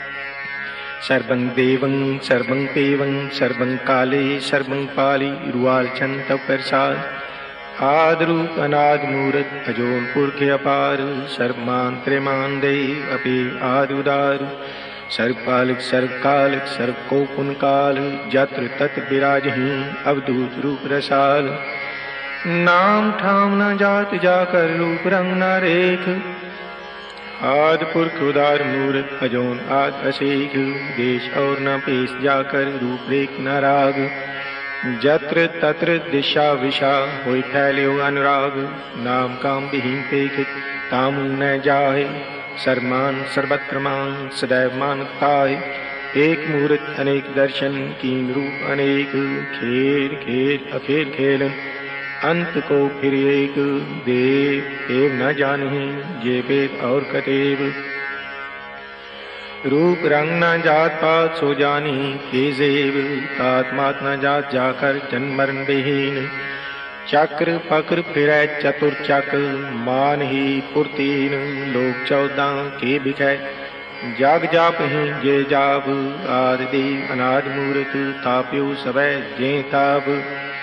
[SPEAKER 1] सर्वं देवं सर्वं पेवं सर्वं काले सर्वं पाली रुआलचंत प्रसाद आदरूप अनाद मूर्त अजोन पुरख अपार सर्वमान त्रिमान दे अपि आदुदार सर्वपालक सर्वकालक सर्वकोपुन काल जत्र तत् विराजहि अवधूत रूप रसाल नाम ठाम न जात जाकर रूप रंग न रेख आद पुरख उदार मूर्त अजोन आद असेख, देश और न पेश जाकर रूप रेख न राग। जत्र तत्र दिशा विशा होय फैल्यो अनुराग, नाम काम विहीन पेखित तामु न जाहे। सर्वमान सर्वत्र मान सदैव मानताय, एक मूर्त अनेक दर्शन कीन रूप अनेक। खेल खेल अखेल खेलन अंत को फिर एक, देव एव न जानहि ये वेद और कतेव। रूप रंग न जात पात सो जानी के जेब, तात मात न जात जाकर जन्म मरण विहीन। चक्र पक्र फिरै चतुर चक, मान ही पुरतीन लोक 14 के बिखै। जाग जाप ही जे जाप, आदि देव अनाद मूर्त ताप्यो सबै जे ताप।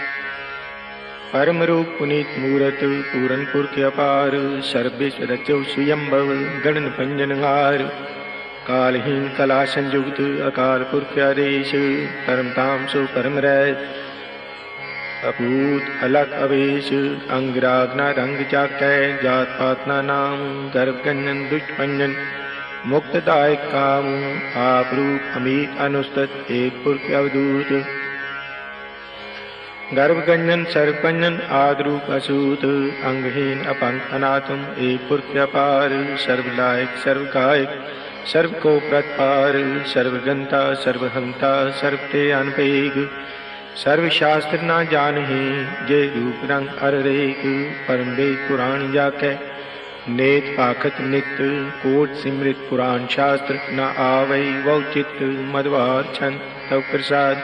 [SPEAKER 1] परम रूप पुनीत मूरत पूरन पुरख अपार, सर्वेश रचो स्वयंभव गणन पंजन हार। कालहीन कला संयुक्त अकाल पुरख आदेश, परम ताम सो परम रह अपूत अलग अवेश। अंगरागना रंग जाकै जात पात ना नाम, गर्भ गंजन दुष्ट पंजन मुक्तदायक काम। आप रूप अमीत अनुस्तत एक पुरख अवधूत, गर्भगंजन सर्वपंजन आद्रूप असूत। अंगहीन अपंग अनाथम एक पुरख अपार, सर्वलायक सर्वकायक सर्व को प्रतपार। सर्वगंता सर्वहंता सर्वते अनपेग, सर्वशास्त्र न जानहि जे रूप रंग अररेक। परम वेद पुराण जाकै नेत पाखत नित्य, कोट सिमृत पुराण शास्त्र न आवै वौ चित्त। मधवार छंद तव प्रसाद,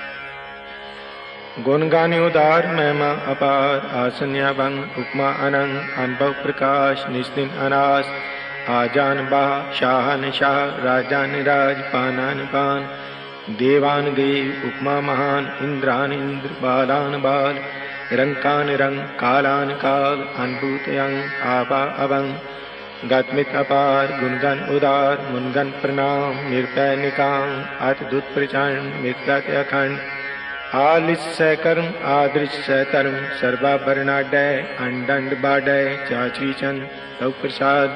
[SPEAKER 1] गुण गाने उदार महिमा अपार। आसन्या भंग उपमा अनंग, अनुभव प्रकाश निस्दिन अनास। आजान बा शाहन शाह, राजान राज पानान पान। देवान देव उपमा महान, इंद्रान इंद्र बालान बाल। रंकान रंग कालान काल, अनुभूत अंग आबा अभंग। गतमित अपार गुणगन उदार, मुनगन प्रणाम। निरपय निकाम अतदुत प्रचंड, मित्रत अखंड। आलिस्य कर्म आदृश्य तरम, सर्वाभरणाडय अंडंड बाडय। चाचरी चंद तव प्रसाद,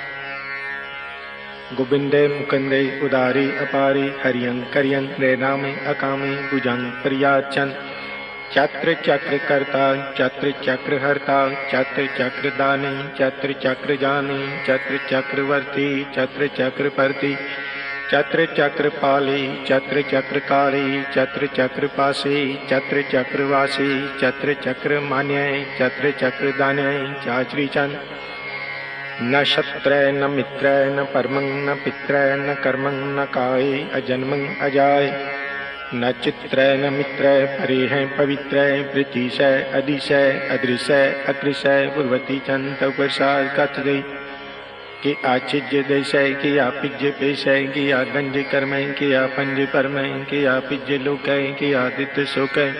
[SPEAKER 1] गोविंदे मुकुंदे उदारी अपारी। हरियं करियं नैनामे अकामे, भुजंग प्रियाद चंद। चत्र चक्र कर्ता चत्र चक्र हर्ता, चत्र चक्र दानी चत्र चक्र जानी। चत्र चक्रवर्ती चत्र चक्र परती, चत्र चक्र पाली चत्र चक्र काली। चत्र चक्र पासी चत्र चक्र वासी, चत्र चक्र मान्य चत्र चक्र दान्य। चाचरी चंद, न शत्रय न मित्रय न परमं न पित्रय न कर्मं न काय। अजन्मं अजाय न चित्रय न मित्रय, परे हैं पवित्रय। प्रीतिशय अधिशय अदृशय अकृशय, पूर्वती चंद तव प्रसाद। कथ गई कि आचिज्य देशय कि आपिज्य पेशय, कि आगंज कर्मय कि आपंज परमय। कि आपिज्य लोकय कि आदित्य शोकय।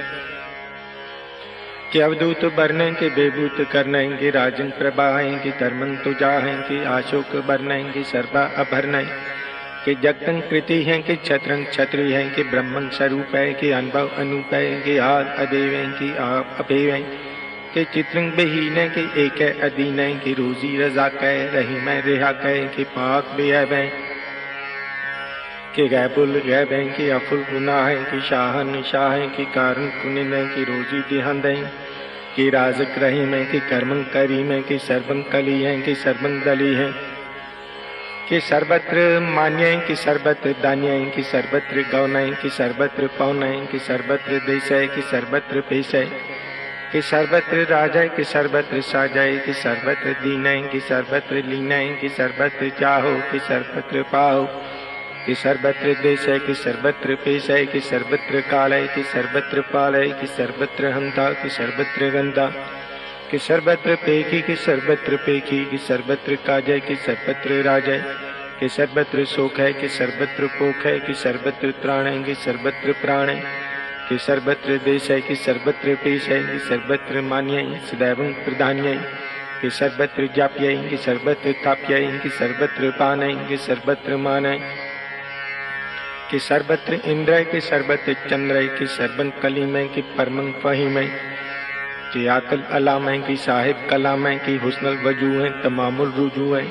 [SPEAKER 1] कि अवधूत बरने के बेभूत करने। कि राजन प्रभाएं कि धर्मं तुजाहें। कि आशोक बरने कि सर्वा अभरने। कि जगतं कृति हैं कि छत्रं छत्री हैं। कि ब्रह्मं स्वरूप है कि अनुभव अनूप है। कि आद अदेव हैं कि आप अभेव हैं। कि चित्रं बेहीन है कि एक है अधीन है। कि रोजी रजा कह रही मैं रिहा कह। कि पाक बेअब है कि गैबुल गैब है। कि अफुल गुनाह है। कि शाहन शाह है। कि कारण कुनिन है। कि रोजी दिहंद है। कि राजक रहीम है। कि कर्मं करीम है। कि सर्वं कली है। कि सर्वं दली है। कि सर्वत्र मान्य है। कि सर्वत्र दान्य है। कि सर्वत्र गौन है। कि सर्वत्र पौन है। कि सर्वत्र देश है। कि सर्वत्र पेश है। कि सर्वत्र राजा है। कि सर्वत्र साजा है। कि सर्वत्र दीन है। कि सर्वत्र लीन है। कि सर्वत्र चाहो। कि सर्वत्र पाहो। कि सर्वत्र देश है। कि सर्वत्र पेश है। कि सर्वत्र काल है। कि सर्वत्र पाल है। कि सर्वत्र हंता। कि सर्वत्र गंधा। कि सर्वत्र पेखी। कि सर्वत्र पेखी। कि सर्वत्र काजय। कि सर्वत्र राजय। कि सर्वत्र शोक है। कि सर्वत्र पोख है। कि सर्वत्र त्राण है। कि सर्वत्र प्राण है। कि सर्वत्र देश है। कि सर्वत्र पेश है। कि सर्वत्र मान्य है। सदैवं प्रधान्य है। कि सर्वत्र जाप्य है। कि सर्वत्र ताप्य है। कि सर्वत्र पान है। कि सर्वत्र मान है। कि सर्वत्र इंद्र है। कि सर्वत्र चंद्र है। कि सर्वं कलीम है। कि परमं फहीम है। कि आकल अलाम है। कि साहिब कलाम है। कि हुस्नल वजू है। तमामुल रुजू है।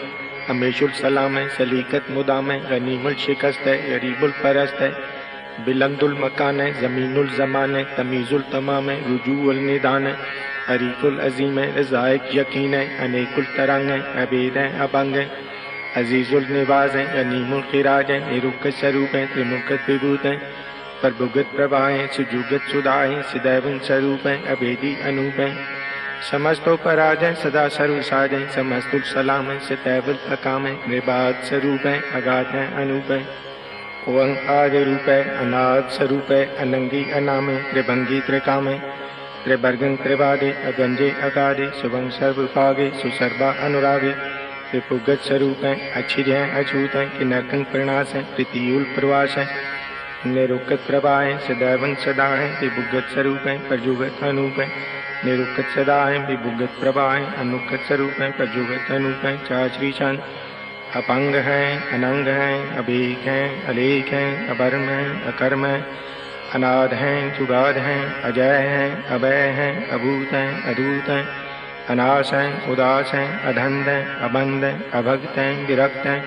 [SPEAKER 1] हमेशुल सलाम है, सलीकत मुदाम है, गनीमुल शिकस्त है, गरीबुल परस्त है, बिलंदुल मकान है, ज़मीनुल ज़मान है, तमीज़ुल तमाम है, रुजूउल निदान है, अरीफुल अजीम है, रज़ाइक यकीन है, अनेकुल तरंग है, अबेद है, अबंग है, अजीजुल निवाज है, गनीमुल खिराज है, निरुक्त स्वरूप है, त्रिमुखत विभूत है, प्रभुगत प्रभा है, सुजुगत सुधा है, सदैवन स्वरूप है, अभेदी अनूप है, समस्तो पराज है, सदा सर्वसाज है, समस्तुल सलाम है, सतैवल अकाम है, निर्बाध स्वरूप है, अगाध है, अनूप है, ओं आदि रूप है, अनाद स्वरूप है, अनंगी अनाम है, त्रिभंगी त्रिकाम है, त्रिवर्गं त्रिवादे, अगंजे अगाधे, शुभं सर्वभागे, सुसर्वा अनुरागे, त्रिपुगत स्वरूप है, अक्षिज है, अछूत है, कि नरकं प्रणाश है, प्रीतियूल प्रवास है, निरुक्त प्रभा है, सदैवन सदा है, विभुगत स्वरूप है, प्रजुगत अनूप है, निरुक्त सदा है, विभुगत प्रभा है, अनुगत स्वरूप है, प्रजुगत अनूप है, चाश्री चंद अपंग है, अनंग है, अभीक है, अलेख है, अभर्म है, अकर्म है, अनाद है, जुगाद है, अजय है, अभय है, अभूत है, अदूत है, अनाश है, उदास है, अधंध है, अबंध है, अभक्त है, विरक्त है,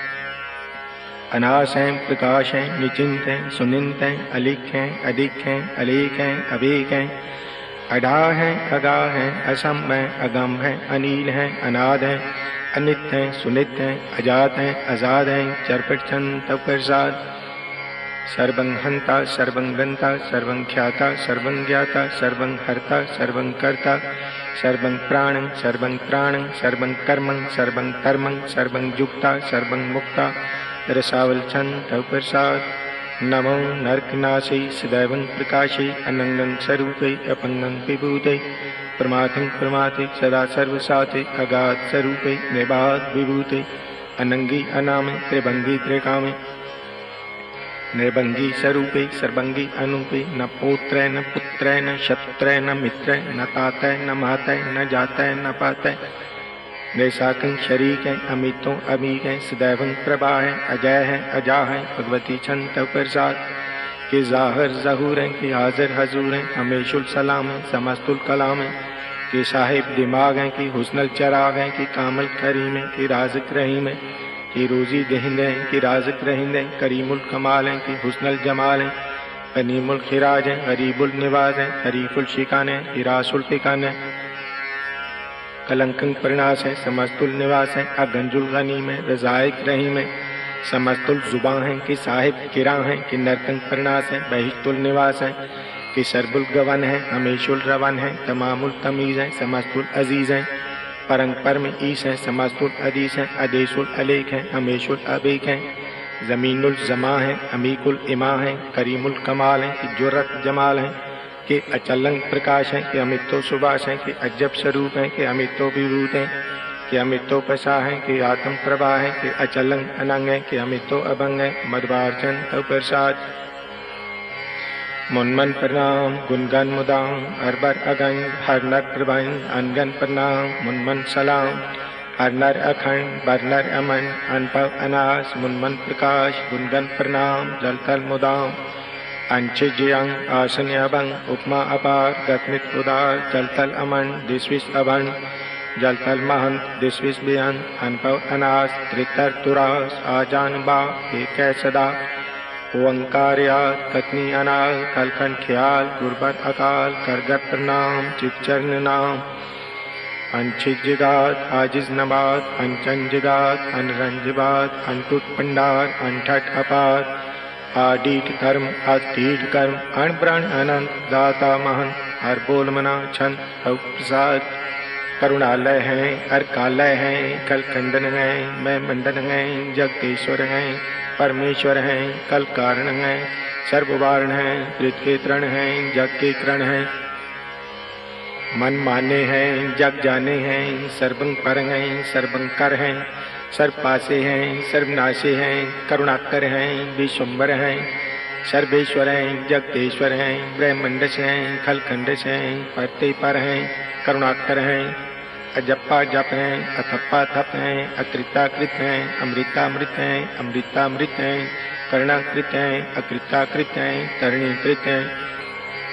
[SPEAKER 1] अनाश है, प्रकाश है, निचिंत है, सुनिंत है, अलिख है, अधिक है, अलेख है, अभेक है, अढ़ा है, अगा है, असम है, अगम है, अनील है, अनाद है, अनित्य है, सुनित्य है, अजात है, आजाद है, चरपट छंद तपरसाद, सर्वं हंता, सर्वं गंता, सर्वं ख्याता, सर्वं ज्ञाता, सर्वं हर्ता, सर्वं कर्ता, सर्वं प्राणं, सर्वं प्राणं, सर्वं कर्मं, सर्वं कर्मं, सर्वं युक्ता, सर्वं मुक्ता, रसावल छंद तपरसाद, नमो नरकनाशी, सदैवं प्रकाशी, अनंगं स्वरूपे, अपंगं विभूते, प्रमाथं प्रमाथे, सदा सर्वसाथे, अगाध स्वरूपे, निर्बाध विभूते, अनंगी अनामे, त्रिभंगी त्रिकामे, निर्भंगी स्वरूपे, सर्वंगी अनूपे, न पौत्र न पुत्र न शत्रु न मित्र न तात न मात न जात न पात, नैसाकं शरीक है, अमितों अमीक है, सदैवं प्रभा है, अजय है, अजा है, भगवती छंद प्रसाद, के ज़ाहिर ज़हूर हैं, के हाजिर हजूर हैं, हमेशुल सलाम है, समस्तुल कलाम है, के साहिब दिमाग हैं, कि हुस्नल चराग हैं, कि कामल करीम है, कि राज़िक रहीम है, कि रोज़ी दहिंद हैं, कि राज़िक रहिंद हैं, करीमुल कमाल हैं, कि हुस्नल जमाल हैं, गनीमुल खिराज हैं, गरीबुल निवाज हैं, हरीफुल शिकान हैं, कि रासुल पिकान हैं, कलंकं प्रणाश है, समस्तुल निवास है, अगंजुल गनीम है, रज़ाइक रहीम है, समस्तुल जुबां हैं, कि साहिब किरा हैं, कि नरकं प्रणाश है, बहिश्तुल निवास है, कि सरबुल गवन है, हमेशुल रवन है, तमामुल तमीज़ है, समस्तुल अजीज़ है, परंग परम ईस है, समस्तुल अदीस है, अदेशुल अलेख है, हमेशुल अबेक है, ज़मीनुल ज़मा है, अमीकुल इमा है, करीमुल कमाल है, कि जुर्रत जमाल है, कि अचलंग प्रकाश है, कि अमितो सुभाष है, कि अजब स्वरूप है, कि अमितो विभूत है, कि अमितो पसा है, कि आत्म प्रभा है, कि अचलंग अनंग है, कि अमितो अभंग है, मधुबारचन तव प्रसाद, मुनमन प्रणाम, गुणगन मुदाम, अरबर अगन, हर नर प्रभन, अनगन प्रणाम, मुनमन सलाम, हर नर अखंड, बरनर अमन, अनपव अनास, मुनमन प्रकाश, गुणगन प्रणाम, जलतल मुदाम, अंचिज्यं, आसन अभंग, उपमा अपार, गतमित उदार, जलतल अमन, दिस्विस अभन, जलतल महंत, दिस्विस बेअंत, अनपव अनास, त्रितर तुरास, आजान बा, एक सदा, ओंकार्यात, कतनी अनाल, कलखंड ख्याल, गुरबर अकाल, करगर प्रणाम, चिपचरण नाम, अंचित जिगात, आजिज नबात, अंचन जिगात, अनरंजबात, अनटुट पंडार, अनठट अपार, आडीठ कर्म, अतीठ कर्म, अणब्रण अनंत, दाता महंत, हर बोल मना छंद प्रसाद, करुणालय हैं, अर्कालय हैं, कलखंडन हैं, मैं मंडन हैं, जगदीश्वर हैं, परमेश्वर हैं, कल कारण हैं, सर्ववारण हैं, कृत के तृण हैं, जग के करण हैं, मन माने हैं, जग जाने हैं, सर्वं परं हैं, सर्वं कर हैं, सर्व पासे हैं, सर्वनाशे हैं, करुणाकर हैं, विश्वम्बर हैं, सर्वेश्वर हैं, जगदेश्वर हैं, ब्रह्मंडस हैं, खलखंडस हैं, परते पर हैं, करुणाकर हैं, अजप्पा जप हैं, अथप्पा थप हैं, अकृताकृत हैं, अमृतामृत हैं, अमृतामृत हैं, करुणाकृत हैं, अकृताकृत हैं, तरणीकृत हैं,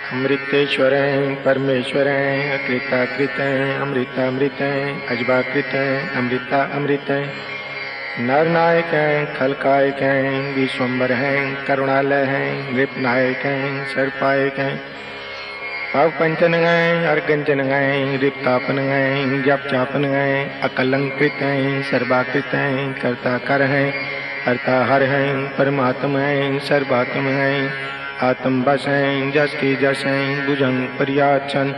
[SPEAKER 1] अमृतेश्वरें परमेश्वरें अकृताकृतें अमृतामृतें अजबाकृतें अमृता अमृतें नरनायकें खलकायकें विश्वम्बरहें करुणालयें नृपनायकें सर्पायकें पवपंचनगें अर्गंचनगें रिप्तापनगें जपचापनगें अकलंकृतें सर्वाकृतें कर्ता करहें हर्ता हरहें परमात्में सर्वात्में आत्म बसें जस की जसें भुजंग पर्याचन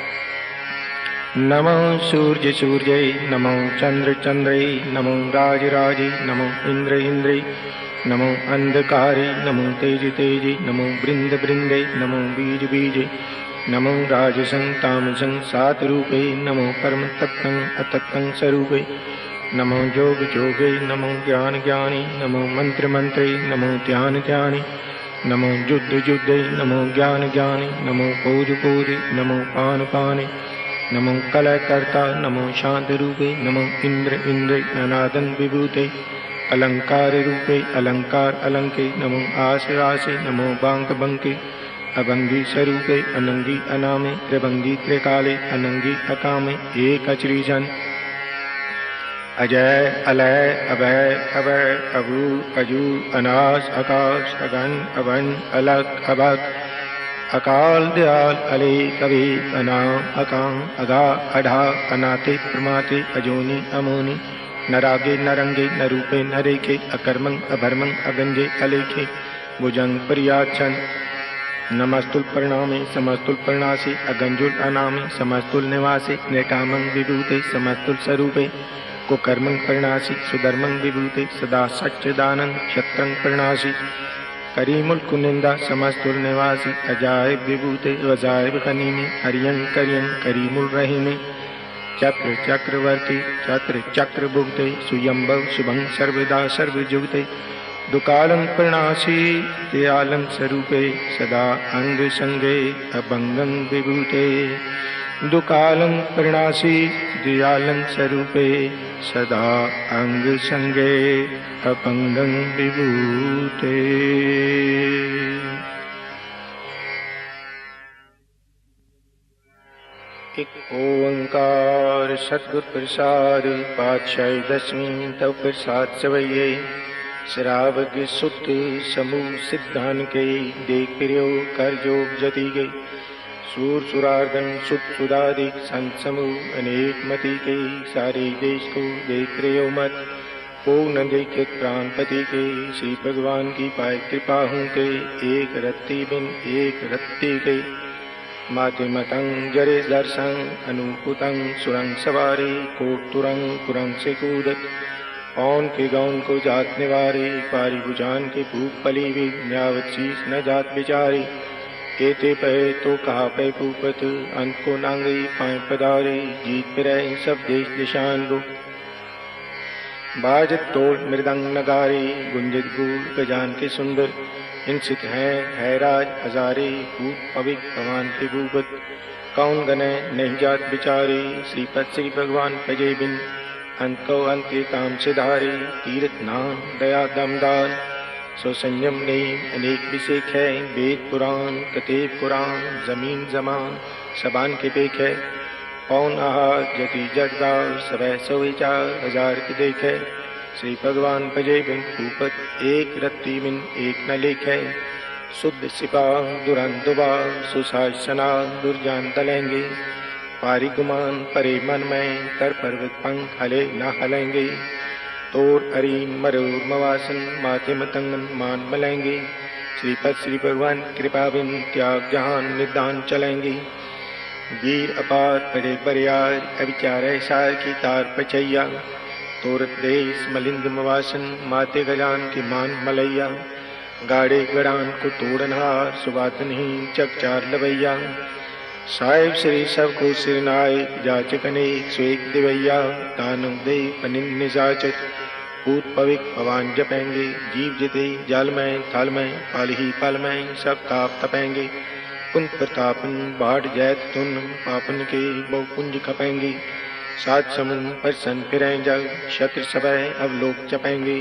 [SPEAKER 1] नमो सूर्य सूर्य नमो चंद्र चंद्रे नमो राज राजे नमो इंद्र इंद्रे नमो अंधकारे नमो तेज तेजे नमो बृंद बृंदे नमो बीज बीजे नमो राजसं तामसं सात रूपे नमो परम तत्तं अतत्तं स्वरूपे नमो जोग जोगे नमो ज्ञान ज्ञानी नमो मंत्र मंत्रे नमो ध्यान ध्यानी नमो युद्ध युद्धे नमो ज्ञान ज्ञानी नमो पूज पूजे नमो पान पाने नमो कलयकर्ता नमो शांत रूपे नमो इंद्र इंद्र अनादन विभूते अलंकार रूपे अलंकार अलंके नमो आस रासे नमो बांक बंके अभंगी स्वरूपे अनंगी अनामे त्रिभंगी त्रिकाले अनंगी अकामे एक अचरीजन अजय अलय अभय अभय अभू अजू अनास आकाश अगन अवन अलग अभक अकाल दयाल अले कवि अनाम अकाम अगा अढ़ा अनाते प्रमाते अजोनी अमोनी नरागे नरंगे नरूपे नरेखे अकर्मं अभर्मं अगंजे अलेखे भुजंग पर्याचन नमस्तुल प्रणामे समस्तुल प्रणासे अगंजुल अनामे समस्तुल निवासे नेकामं विभूते समस्तुल स्वरूपे कुकर्मं प्रणासी सुधर्मं विभूते सदा सच्चिदानंद क्षत्रं प्रणासी करीमुल कुनिंदा समस्तुल निवासी अजायब विभूते वजायब कनीमे हरियं करियं करीमुल रहीमे चक्र चक्रवर्ती चक्र चक्र भुगते सुयंबव शुभं सर्वदा सर्वजुगते दुकालं प्रणासी दयालं स्वरूपे सदा अंग संगे अभंगं विभूते दुकालं प्रणासी दयालं स्वरूपे सदा अंग संगे अभंगं विभूते। एक ओंकार सद्गुर प्रसाद पातशाही दसवीं तव प्रसाद सवैये श्रावक सुत समूह सिद्धान के देख प्रियो कर जोग जति गई सूर सुरार्दन सुत सुदादिक संत समूह अनेक मति के सारे देश को देख रहे मत को न देखे प्राणपति के श्री भगवान की पाए कृपा हूँ के एक रत्ती बिन एक रत्ती के माते मतंग जरे दर्शन अनुपुतंग सुरंग सवारी कोट तुरंग कुरंग से कूद पौन के गौन को जात निवारे पारी बुझान के भूख पली भी न्यावत शीश न जात बिचारी केते पे तो कहा पे पूपत अंत को नांगई पाए पदारे जीत पे सब देश दिशान लो बाजत तोड़ मृदंग नगारे गुंजित गुड़ गजान के सुंदर इंसित है राज हजारे भूत पविक भगवान के भूपत कौन गने नहीं जात बिचारे श्रीपद श्री भगवान पजे बिन अंत को अंत के काम से धारे तीर्थ नाम दया दमदान सो संयम नहीं अनेक विषेक है वेद पुराण कतेब कुरान जमीन जमान सबान के पेक है पौन आहार जति जगदार सवै सौ विचार हजार के देख है श्री भगवान भजे बिन भूपत एक रत्ती बिन एक न लेख है शुद्ध सिपाह दुरंत दुबार सुशासना दुर्जान तलेंगे पारी गुमान परे मन में कर पर्वत पंख हले न हलेंगे तोर अरीन मरूर मवासन माथे मतंगन मान मलेंगे श्रीपद श्री भगवान कृपा बिन त्याग जहान निदान चलेंगे वीर अपार बड़े बरियार अविचार सार की तार पचैया तोरत देश मलिंद मवासन माते गजान के मान मलैया गाड़े गड़ान को तोड़नहार सुबातनहीन चकचार लवैया साहिब श्री सबको सिरनाय जाचक अनेक स्वेक दिवैया दानव दे पनिन निजाचक भूत पविक भवान जपेंगे जीव जिते जल में थल में पल ही पल में सब ताप तपेंगे पुन प्रतापन बाढ़ जैत तुन पापन के बहु पुंज खपेंगे सात समूह पर सन फिरें जग शत्रु सभय अवलोक चपेंगे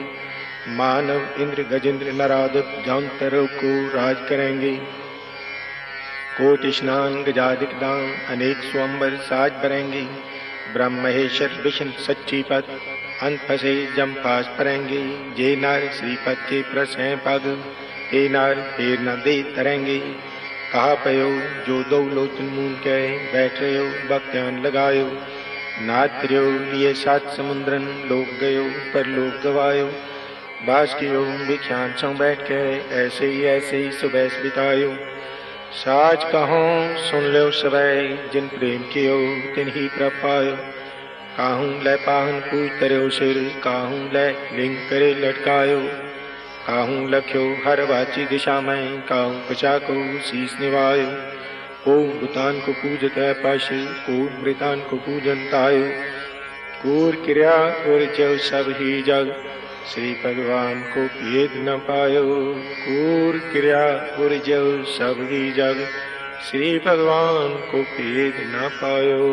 [SPEAKER 1] मानव इंद्र गजेंद्र नराद जानतरों को राज करेंगे कोटि स्नान गजादिक दान अनेक स्वंबर साज बरेंगे। ब्रह्म महेश्वर विष्णु सच्ची पद अंत फसे जम फास परेंगे। जे नार श्रीपद के प्रसय पग हे नार फेर न दे तरेंगे। कहा पयो जो दो लोचन मूल के बैठ रहो भक्त्यान लगायो। नाथ रियो लिए सात समुद्रन लोक गयो पर लोक गवायो। बास कियो विख्यान सौ बैठ के ऐसे ही सुबह बितायो। साच कहो सुन लो सबय जिन प्रेम कियो तिन ही प्रभ पायो। काहूँ लै पाहन पूज तरो सिर काहूँ लै लिंग करे लटकायो। काहूँ लख्यो हर वाची दिशा में काहूँ पचा को शीस निवायो। को भूतान को पूजत है पश को मृतान को पूजन तायो। कूर क्रिया और जव सब ही जग श्री भगवान को भेद न पायो। कूर क्रिया और जव सब ही जग श्री भगवान को भेद न पायो।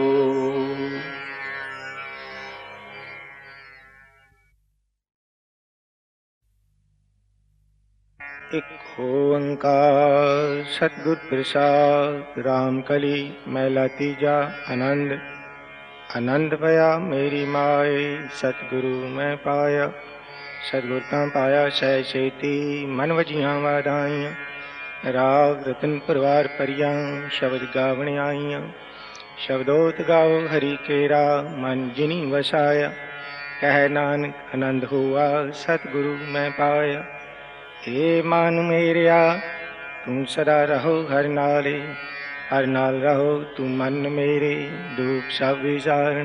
[SPEAKER 1] एक ओंकार सतगुर प्रसाद राम कली मैला तीजा आनंद। आनंद भया मेरी माए सतगुरु मैं पाया। सतगुर तां पाया सह सेती मन वजियां वाधाइयां। राग रतन परवार परियां शब्द गावण आईयां। शब्दोत गाओ हरि केरा मन जिनी वसाया। कह नानक आनंद हुआ सतगुरु मैं पाया। हे मन मेरिया तू सदा रहो हर नाले। हर नाल रहो तू मन मेरे दुख सब विसारण।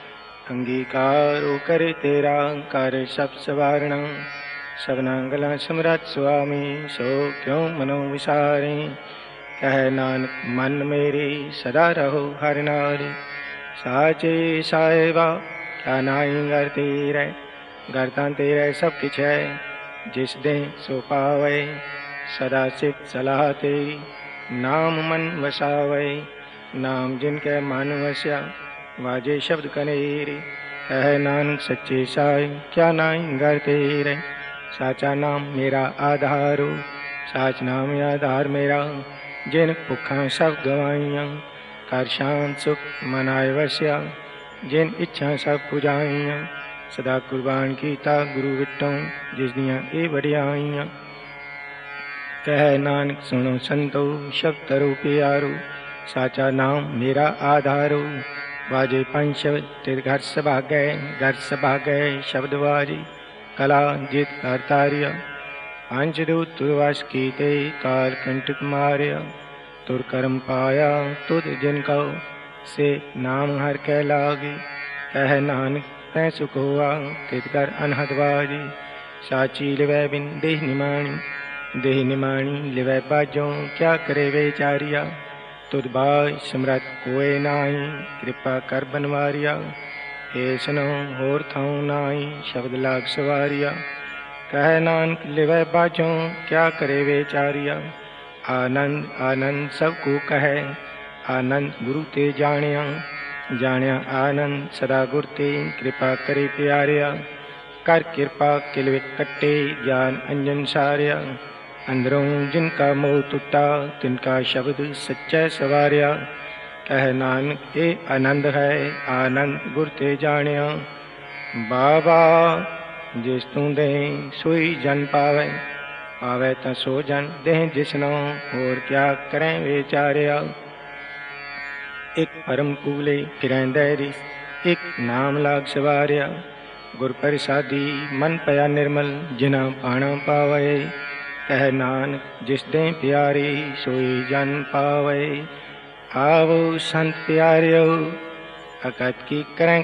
[SPEAKER 1] अंगीकार करे तेरा कर सब सवारण। सबना गला समरथ स्वामी सो क्यों मनो विसारे। कह नानक मन मेरे सदा रहो हर नाले। साचे साहेबा क्या नाई घर तेरे गरता तेरे सब किछ है। जिस दे सो पावे सदा सिख सलाह तेरी। नाम मन वसावे नाम जिनके मन वस्या वाजे शब्द कनेरे। कह नानक सच्चे साई क्या नाई घर तेरे। साचा नाम मेरा आधारो साच नाम आधार मेरा। जिन भुखा सब गवाइयां कर शांत सुख मनाए वस्या। जिन इच्छा सब पुजाइयां सदा कुर्बान कीता गुरु विटों जिस दियां ए वडियाइयां। कह नानक सुनो संतो शब्द तरो प्यारो। साचा नाम मेरा आधारो वाजे पंच तिर घर सभागै शब्द वाजे कला जित करतारिया। पंच दूत तुरवास कीते काल कंटक मारिया। तुर कर्म पाया तुद जिन कहो से नाम हर कै लागे। कह नानक तै सुख हुआ तित कर अनहद बाजी। साची लिवै बिन देह निमाणी लिवै बाजों क्या करे बेचारिया। तुद बाज समरथ कोय नाई कृपा कर बनवारिया। हे सुनो होर थाऊं नाई शब्द लाग सवारिया। कह नानक लिवै बाजों क्या करे बेचारिया। आनंद आनंद सबको कहे आनंद गुरु ते जानिया। जानिया आनंद सदा गुर ते कृपा करे प्यारिया। कर कृपा किलविक कट्टे ज्ञान अंजन सारिया। अंदरों जिनका मोह टूटा तिनका शब्द सच्चा सवारिया। कह नानक ए आनंद है आनंद गुर ते जानिया। बाबा जिस तू दे सोई जन पावे। पावे तां सो जन देह जिसनो होर क्या करें विचारिया। एक परम कूले फिरें दैरी एक नाम लाग सवारिया। गुर प्रसादी मन पया निर्मल जिना पाना पावे। कह नानक जिस दे प्यारे सोई जन पावे। आवो संत प्यारियो अकत की करें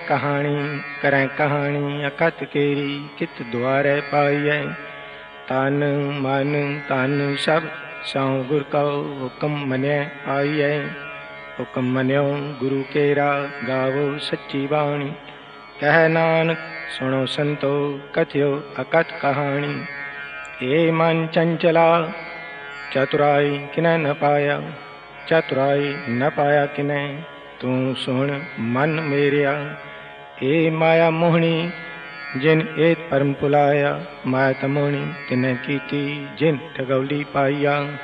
[SPEAKER 1] कहानी अकत केरी कित द्वारे पाइए। तन मन तन सब सौ गुर को हुक्म मने आइए। हुक्म मन्यो गुरु केरा गावो सच्ची बाणी। कह नानक सुनो संतो कथ्यो अकथ कहानी। ए मन चंचला चतुराई किनै न पाया। चतुराई न पाया किनै तू सुन मन मेरिया। ए माया मोहनी जिन एत परम पुलाया। माया तमोहनी तिनै कीती जिन ठगौली पाइया।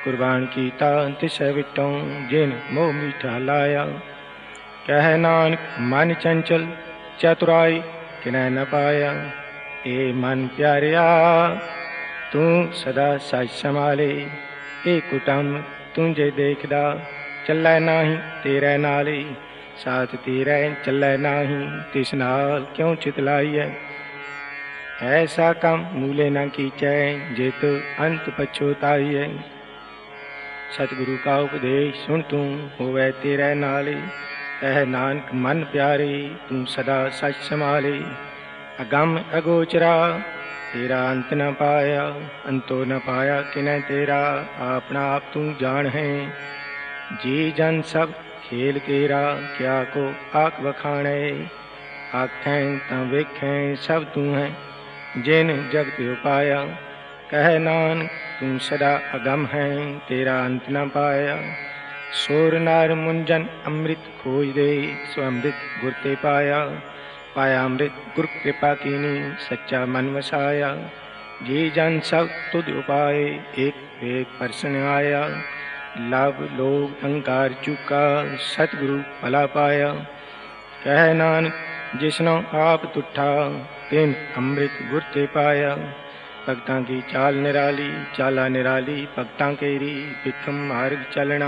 [SPEAKER 1] कुर्बान कीता तिसै विटों जिन मोह मीठा लाया। कह नानक मन चंचल चतुराई किनै न पाया। ए मन प्यारिया तू सदा सच संभाले। ए कुटुंब तू जे देखदा चलै नाही तेरे नाले। साथ तेरे चलै नाही तिस नाल क्यों चितलाईऐ। ऐसा कम मूले न कीचै जित अंत पछोताईऐ। सतगुरु का उपदेश सुन तू होवै तेरे नाले। कह नानक मन प्यारे तू सदा सच संभाले। अगम अगोचरा तेरा अंत न पाया। अंतो न पाया किनै तेरा अपना आप तू जान है। जी जन सब खेल तेरा क्या को आख बखाणे। आखें तां वेखें सब तू है जिन जगत उपाया। कह नानक तू सदा अगम है तेरा अंत न पाया। सोर नार मुंजन अमृत खोज दे सो अमृत गुर ते पाया। पाया अमृत गुर कृपा कीनी सच्चा मन वसाया। जी जन सब तुध उपाय एक एक परसन आया। लाभ लोभ अहंकार चूका सतगुरु भला पाया। कह नानक जिसनो आप तुठा तिन अमृत गुर ते पाया। भगतां की चाल निराली चाला निराली भगतां केरी बिखम मार्ग चलना।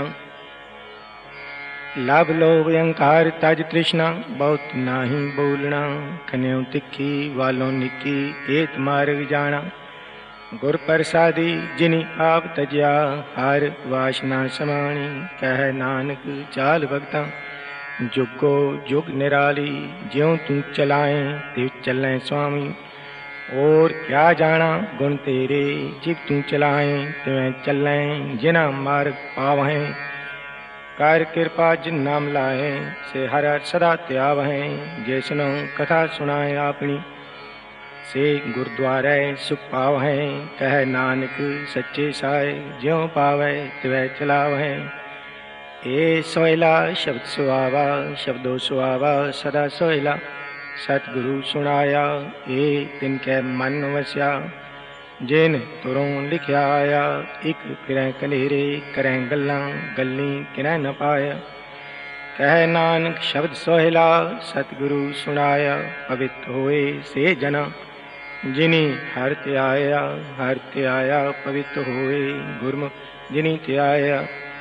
[SPEAKER 1] लाभ लोभ अहंकार तज तृष्णा बहुत नाही बोलना। खन्यों तिखी वालों निकी एत मार्ग जाना। गुर प्रसादी जिनी आप तजिया हर वासना समाणी। कह नानक चाल भगतां जुगो जुग निराली। ज्यों तू चलाएं ते चलें स्वामी। और क्या जाना गुण तेरे जिब तू चलाएं तिवें चलें जिना मार्ग पावें। कर कृपा जिन नाम लाए से हर सदा त्यावें। जैसनो कथा सुनाए अपनी से गुरुद्वारे सुख पावें। कह नानक सच्चे साए ज्यों पावे तिवै चलावें। ए सोयला शब्द सुहावा शब्दों सुहावा सदा सोयला। सतगुरु सुनाया ए तिनकै मन वस्या। जिन तुरों लिखिया आया इक फिरें कनेरे करें गल्लां गल्ली किनै न पाया। कह नानक शब्द सोहिला सतगुरु सुनाया। पवित्र होए से जना जिनी हर ते आया पवित्र होए गुरमुख जिनी ते आया।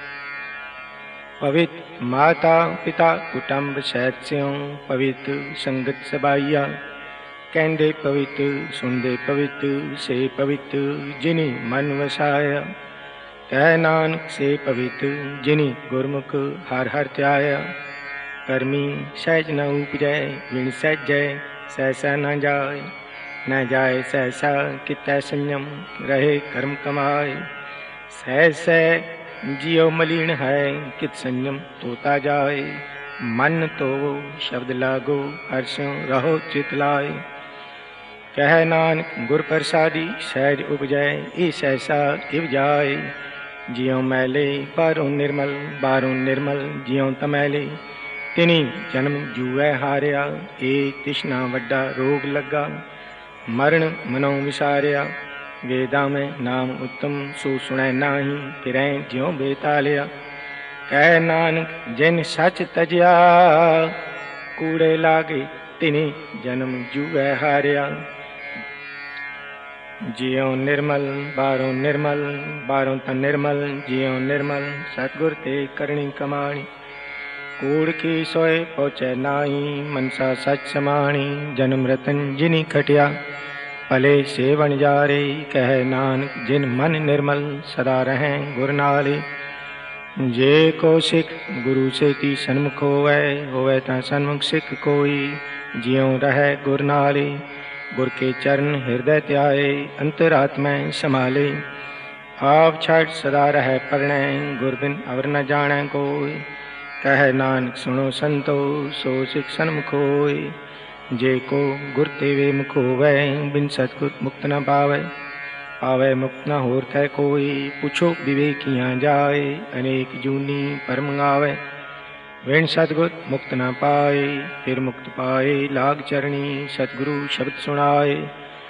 [SPEAKER 1] पवित्र माता पिता कुटुंब सहित स्यों पवित्र संगत सबाइया। कहंदे पवित्र सुनदे पवित्र से पवित्र जिनी मन वसाया। कह नानक से पवित्र जिनी गुरमुख हर हर त्याया। कर्मी सहज न उपजै विण सहजै सहसा न जाय। न जाय सहसा कितै संयम रहे कर्म कमाए। सहज सह जियो मलिन है कित संयम तोता जाए। मन तो शब्द लागो हर्षों रहो चित लाए। कह नानक गुर प्रसादी सहज उपजै ई सहसा इव जाए। जियों मैले बारों निर्मल जियों तमैले। तिनी जन्म जूए हारिया ए तिश्ना वड्डा रोग लगा। मरण मनो विसारिया वेदा में नाम उत्तम सो सुनै नाही फिरें ज्यों बेतालिया। कह नानक जिन सच तजिया कूड़े लागे तिनी जन्म जूए हारिया। जियों निर्मल बारों तन निर्मल जियों निर्मल सतगुर ते करनी कमाणी। कूड़ की सोए पहुँचे नाई मनसा सच समाणी। जन्म रतन जिनी खटिया भले सेवन जारे। कह नानक जिन मन निर्मल सदा रहें गुर नाले। जे को सिख गुरु से ती सन्मुख होवै तां सन्मुख सिख कोई। जियों रहे गुर नाले गुर के चरण हृदय त्याए अंतरात्मा संभाले। आप छड़ सदा रहे परणे गुर बिन अवर न जाने कोई। कह नानक सुनो संतो सो सिख सन्मुख होय। जे को गुर तेवे मुख होवै बिन सतगुर मुक्त न पावै। पावै मुक्त न होर कै कोई पूछो विवेकियाँ जाए। अनेक जूनी पर मंगावै बिन सतगुर मुक्त न पाए। फिर मुक्त पाए लाग चरणी सतगुरु शब्द सुनाए।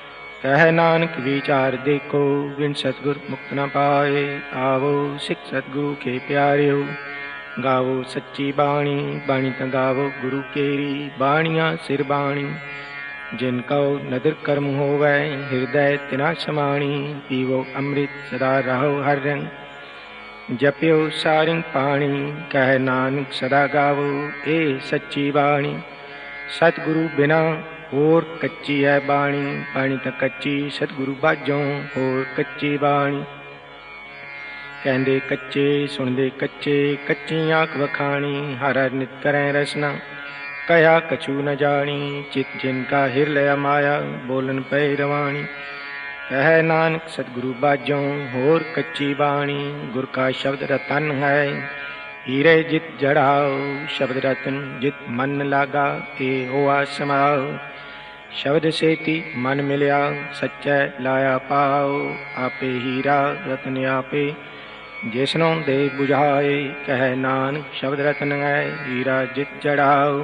[SPEAKER 1] कह नानक विचार देखो बिन सतगुर मुक्त न पाए। आवो सिख सतगुरु के प्यारियो गावो सच्ची बाणी। बाणी त गावो गुरु केरी बाणियाँ सिर बाणी। जिनको नदर कर्म होवै हृदय तिना समाणी। पीवो अमृत सदा रहो हर रंग जप्यो सारंग पाणी। कह नानक सदा गावो ए सच्ची बाणी। सतगुरु बिना होर कच्ची है बाणी। बाणी तो कच्ची सतगुरु बाजों होर कच्ची बाणी। कहंदे कच्चे सुनदे कच्चे कच्ची आँख वखाणी। हर हर नित करें रसना कया कछु न जानी। चित जिनका हिरलया माया बोलन पे रवाणी। कह नानक सतगुरु बाजों होर कच्ची बाणी। गुर का शब्द रतन है हीरे जित जड़ाओ। शब्द रतन जित मन लागा ए होआ समाओ। शब्द सेती मन मिलया सच्चै लाया पाओ। आपे हीरा रतन आपे जिसनों दे बुझाए। कह नानक शब्द रतन है हीरा जित जड़ाओ।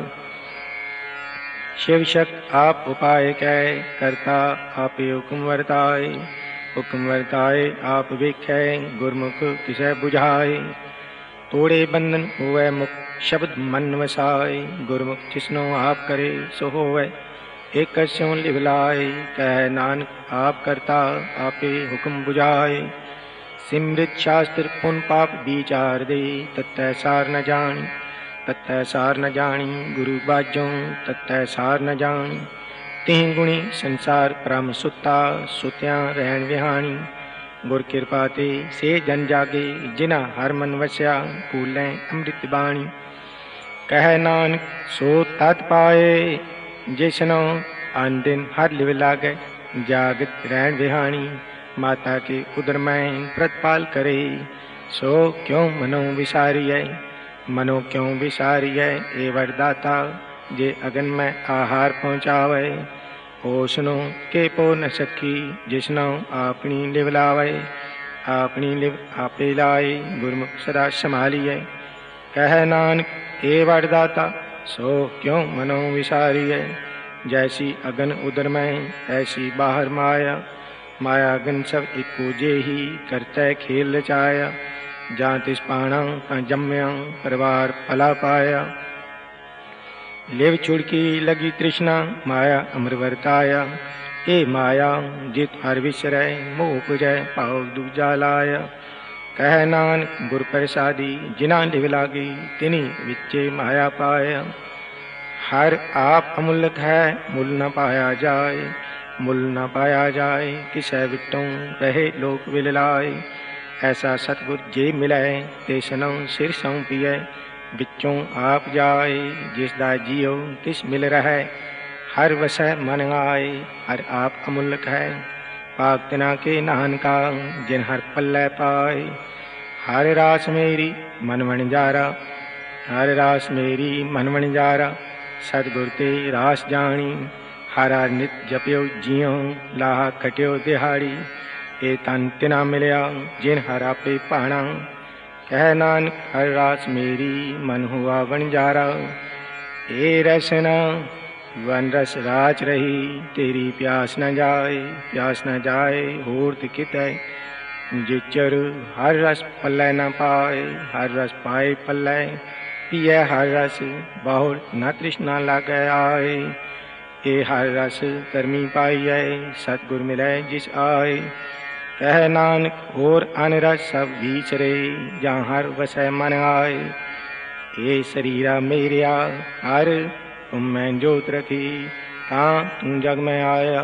[SPEAKER 1] शिव शक्त आप उपाय कह करता आपे हुक्म वर्ताए। हुक्म वर्ताए आप वेखै गुरमुख किसै बुझाए। तोड़े बंधन होवै मुक्त शब्द मन वसाए। गुरमुख जिसनो आप करे सो होवै एक स्यों लिवलाए। कह नानक आप करता आपे हुक्म बुझाए। सिमृत शास्त्र पुन पाप विचार दे तत्तै सार न जानी। तत्तै सार न जानी गुरु बाजों तत्तै सार न जानी। तिह गुणी संसार परम सुता सुत्यां रहन विहानी। गुर किरपा ते से जन जागे जिना हर मन वस्या भूलें अमृत बाणी। कह नानक सो तत पाए जिसनो आन दिन हर लिव लागे जागत रहन विहानी। माता के उदर में प्रतिपाल करे सो क्यों मनो विसारिय। मनो क्यों विसारिय ए वरदाता जे अगन में आहार पहुँचावे। ओसनो के पो न सकी जिसनो अपनी लिव लावे। अपनी लिव आपे लाए गुरमुख सदा संभालिए। कह नानक ए वरदाता सो क्यों मनो विसारिय। जैसी अगन उदर में ऐसी बाहर माया। माया अगन सब इको जेही करते खेल रचाया। जां तिस पाणा तां जम्या परिवार पला पाया। लिव छुड़की लगी तृष्णा माया अमर वर्ताया। ए माया जित हर विसरै मोह पुजै पाओ दूजा लाया। कह नानक गुर प्रसादी जिना लिव लागी तिनी विच्चे माया पाया। हर आप अमूल्य है मुल न पाया जाए। मुल न पाया जाए किसै विटों रहे लोक विललाए। ऐसा सतगुर जे मिलै तेसनों सिर सौंपिए। बिचों आप जाए जिसदा जियो तिस मिल रहे। हर वसै मन आए हर आप अमूल्य है पाक तना के नाहन का जिन हर पल्लै पाए। हर रास मेरी मन वणजारा हर रास मेरी मन वणजारा। सतगुर ते रास जानी हर हर नित जपियो जियो लाहा खटियो दिहाड़ी। ए तन तिना मिलया जिन हर आपे पाणा। कह नानक हर रास मेरी मन हुआ वणजारा। ए रसना वन रस राच रही तेरी प्यास न जाए। प्यास न जाए होर कितै जिचर हर रस पल्लै न पाए। हर रस पाए पल्लै पिए हर रस बहुर न तृष्णा लागै आए। ए हर रस करमी पाइयै सतगुर मिलै जिस आए। कह नानक होर अन रस सब विचरे जां हर वसै मन आए। ए शरीरा मेरिया हर तुम मैं जोत रखी तां तू जग में आया।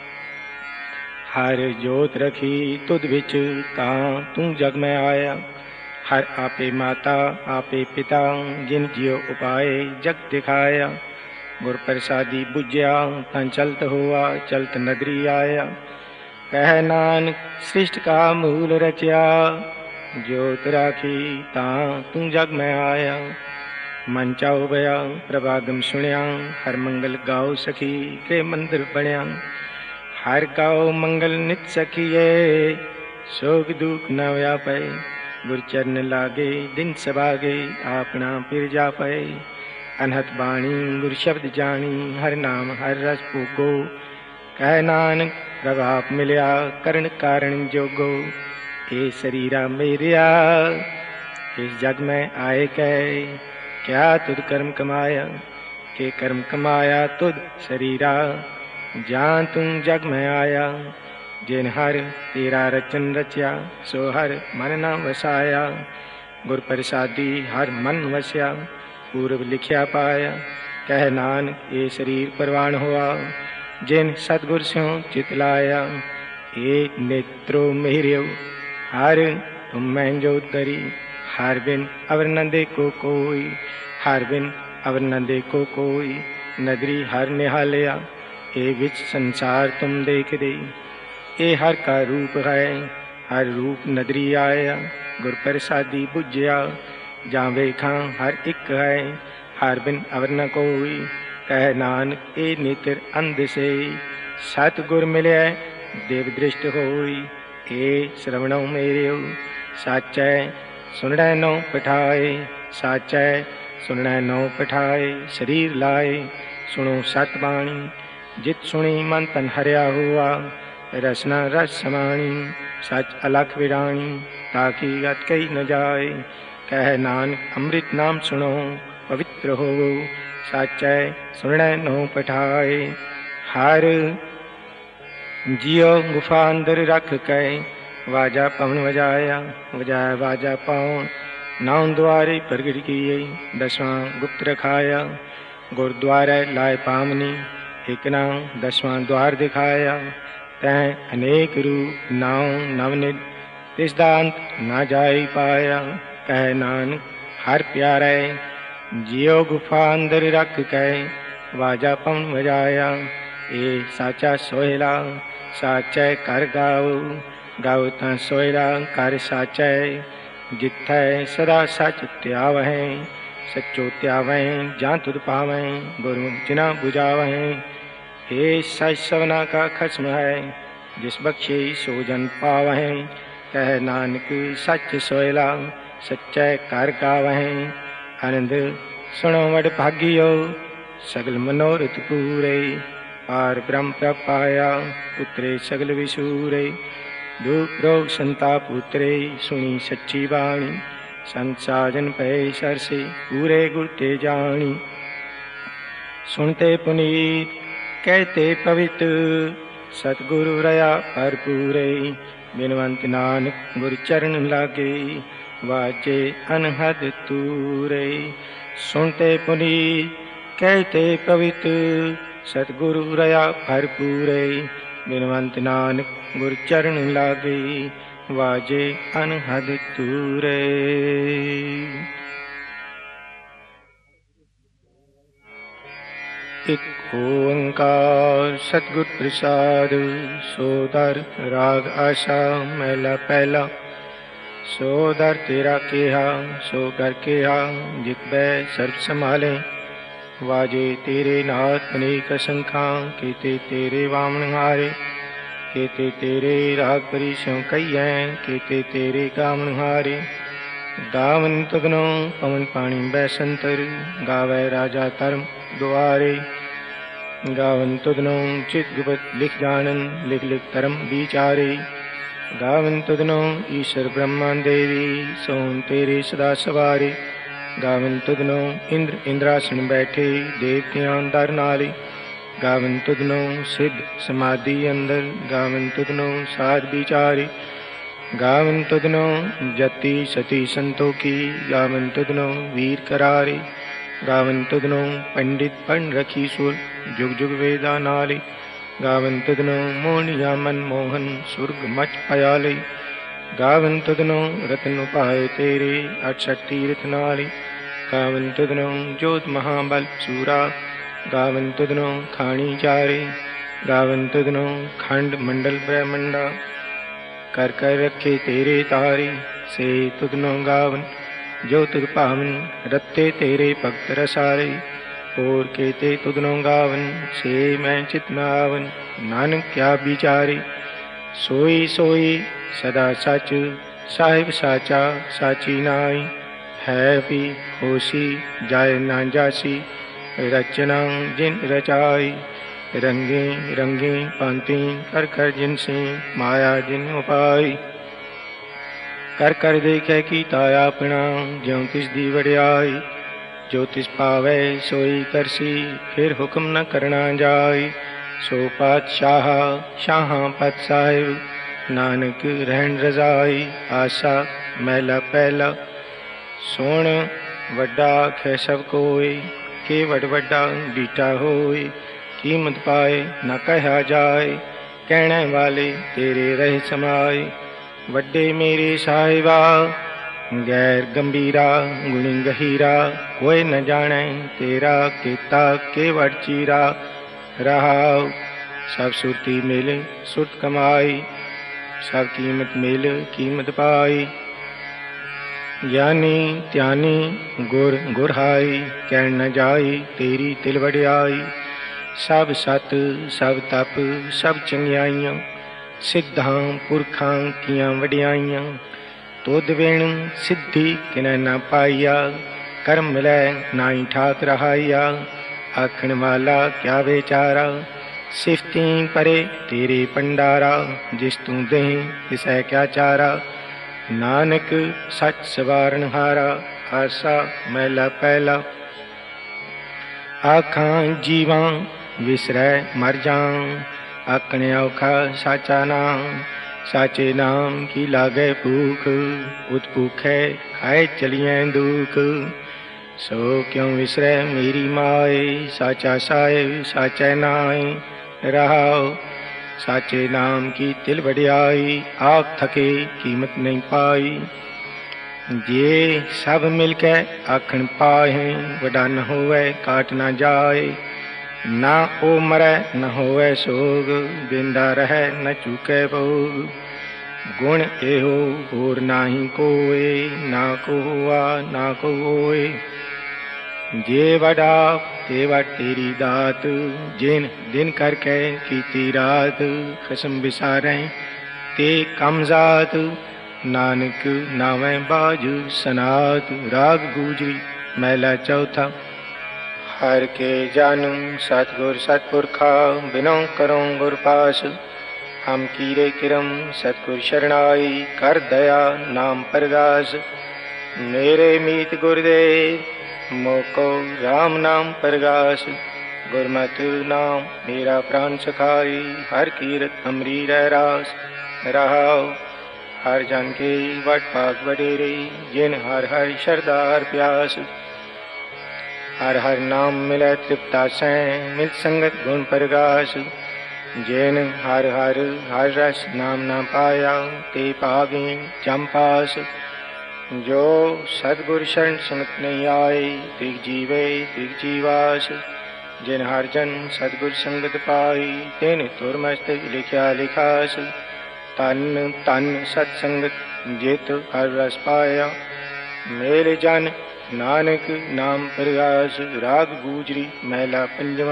[SPEAKER 1] हर जोत रखी तुद विच तां तू जग में आया। हर आपे माता आपे पिता जिन जियो उपाय जग दिखाया। गुर प्रसादी बुझया तां चलत हुआ चलत नगरी आया। कह नानक सृष्ट का मूल रचया जोत राखी तां तू जग में आया। मन चाओ बया प्रभागम सुनिया हर मंगल गाओ सखी के मंदिर बनया। हर गाओ मंगल नित सखिए सोग दुख न व्यापै। गुर चरण लागे दिन सभागे आपना फिर जापै। अनहत बाणी गुर शब्द जानी हर नाम हर रस पूगो। कह नानक प्रभ आप मिलिया करण कारण जोगो। ये शरीरा मेरिया इस जग में आए कै, क्या तुद कर्म कमाया, के कर्म कमाया तुद शरीरा। जान तुम जग में आया, जिन हर तेरा रचन रचिया, सो हर मन न वसाया। गुर प्रसादी हर मन वसिया, पूर्व लिखिया पाया। कह नानक ये शरीर परवान हुआ, जिन सतगुर स्यों चित लाया। ये नेत्रो मेरियो हर तुम मैं जो तरी, हर बिन अवर न देखो कोई, हर बिन अवर न देखो कोई। नदरी हर निहालिया, ये विच संसार तुम देख दे। ये हर का रूप है, हर रूप नदरी आया। गुर प्रसादी बुझिया, जां वेखा हर एक है, हर बिन अवर न कोई। कह नानक ए नेत्र अंध से, सतगुर मिले देव दृष्ट होई। ए श्रवणों मेरियो साचै, सुनड़ै नौ पठाए, साचै सुनड़ै नौ पठाए। शरीर लाए सुनो सतबाणी, जित सुनी मन तन हरिया हुआ। रसना रस समाणी, सच अलख विराणी, ताकि गत कही न जाए। कह नानक अमृत नाम सुनो पवित्र हो, साचै सुनड़ै नौ पठाए। हर जियो गुफा अंदर रख कै, वाजा पवन वजाया, वजाया वाजा पावन। नौ द्वारे प्रगट किए, दसवां गुप्त रखाया। गुरुद्वारे लाए पामनी, एक नाम दसवां द्वार दिखाया। तैं अनेक रूप नाव नवनित, तिस दांत ना जाई पाया। कह नानक हर प्यारे, जियो गुफा अंदर रख कै, वाजा पवन वजाया। ए साचा सोहेला, साचै कर गाओ, गाओ तां सोहेला कर साचै। जिथै सदा सच त्यावहें, सच्चो त्यावहें जां तुद पावें। गुरमुख जिना बुझावें, हे सच सवना का खस्म है, जिस बख्शे सो जन पावें। कह नानक सच सोहेला, सच्चै कर गावें। आनंद सुनो वड भागियो, सगल मनोरथ पूरे। पार ब्रह्म प्रभ पाया, उतरे सगल विसूरे। दुख रोग संताप उतरे, सुनी सच्ची बाणी। संत साजन पै सरसे, पूरे गुर ते जानी। सुनते पुनीत कहते पवित्र, सतगुरु रया भरपूरे। बिनवंत नानक गुर चरण लागे, वाजे अनहद तूरे। सुनते पुनीत कहते पवित्र, सतगुरु रया भरपूरे। बिनवंत नानक गुर चरण लागे, वाजे अनहद तूरे। एक ओंकार सतगुर प्रसाद, सोदर राग आशा मैला पहला। सो दर तेरा केहा, सो कर केहा, जित बै सर्ब संभाले। वाजे तेरे नाथ अनेक असंखा, केते तेरे वामन हारे। केते तेरे राग परिशों कईएं, केते तेरे गावन हारे। गावन तुगनो पवन पानी बैसंतर, गावै राजा धर्म द्वारे। गावन तुदनो चित गुप्त लिख जानन, लिख लिख धर्म विचारे। गावन तुदनो ईश्वर ब्रह्मा देवी, सोन तेरे सदा सवारे। गावन तुदनो इंद्र इंद्रासन बैठे, देवतियां दर नाले। गावन तुदनो सिद्ध समाधि अंदर, गावन तुदनो साध विचारे। गावन तुदनो जति सती संतोखी, गावन तुदनो वीर करारे। गावन तुदनो पंडित पढ़ रखी सुर, जुग जुग वेदा नाले। गावन तुदनो मोहनिया मनमोहन, सुर्ग मच पयाले। गावन तुदनो रतन उपाय तेरे, 68 तीर्थ नाले। गावन तुदनो जोत महाबल सूरा, गावन तुदनो खाणी चारे। गावन तुदनो खंड मंडल ब्रह्मंडा, कर कर रखे तेरे तारे। से तुदनो गावन जो तुद पावन, रत्ते तेरे भक्त रसारे। और केते तुदनो गावन, से मैं चित न आवन। नानक क्या विचारे, सोई सोई सदा सच, साहिब साचा साची नाई। है भी होसी जाय ना जासी, रचना जिन रचाई। रंगी रंगी पांति कर कर जिनसे माया जिन उपाय कर कर देखे की ताया अपना ज्यों तिस दी वड़ियाई जो तिस पावै सोई करसी फिर हुक्म न करना जाय सो पातशाह शाहां पत साहिब नानक रहन रजाई आशा मैला पहला सोण वड्डा खे सब कोय के वड वड्डा बीटा होय कीमत पाए न कहा जाए कहने वाले तेरे रह समाए वड्डे मेरे साहिबा गैर गंभीरा गुणी गहीरा कोई न जाने तेरा केता के वड चीरा रहा सब सुरती मिल सुरत कमाई सब कीमत मिल कीमत पाई ज्ञानी त्यानी गुर गुरहाई कह न जाई तेरी तिल वड़ियाई सब सत सब तप सब चंगियाइयां सिद्धां पुरखां कियां वडियाइयां तुद बिन सिद्धि किनै न पाइया कर्म मिलै नाई ठाक रहाइया आखण वाला क्या बेचारा सिफती परे तेरे पंडारा जिस तू दे तिसै क्या चारा नानक सच सवारण हारा आसा मैला पहला आखां जीवां विसरै मर जाऊं आखने औखा साचा नाम साचे नाम की लागे भूख उत भूखे खाए चलिए दुख सो क्यों विसरै मेरी माए साचा साहिब साचे नाय रहाओ साचे नाम की तिल वड़ियाई आख थके कीमत नहीं पाई जे सब मिलके आखन पाए वडा न होवे काट न जाए ना ओ मरै न होवे सोग बिंदा रहे न चूके भोग गुण एहो होर नाही कोय ना को हुआ ना को होए जे वडा ते वड तेरी दात जिन दिन करके कीती रात खसम बिसारें ते कमजात नानक नावें बाजू सनात राग गूजरी मैला चौथा हर के जानू सतगुर सतपुरखा बिनो करो गुर पास हम कीरे किरम सतगुर शरणाई कर दया नाम परगास मेरे मीत गुरुदेव मोको राम नाम परगास गुरमत नाम मेरा प्राण सखाई हर कीरत अमरी रास रहाओ हर जन के वट पाग वडेरे जिन हर हर शरदार प्यास हर हर नाम मिले तृप्ता सैं मिल संगत गुण प्रकाश जिन हर हर हर रस नाम न पाया ते पागे चंपास जो सदगुर शरण सुनत नहीं आए तिग जीवे तिग जीवास जिन हर जन सदगुर संगत पाई तिन तुरमस्त लिखा लिखास तन तन सत्संगत जित हर रस पाया मेरे जन नानक नाम प्रगास राग गूजरी मैला पंजवा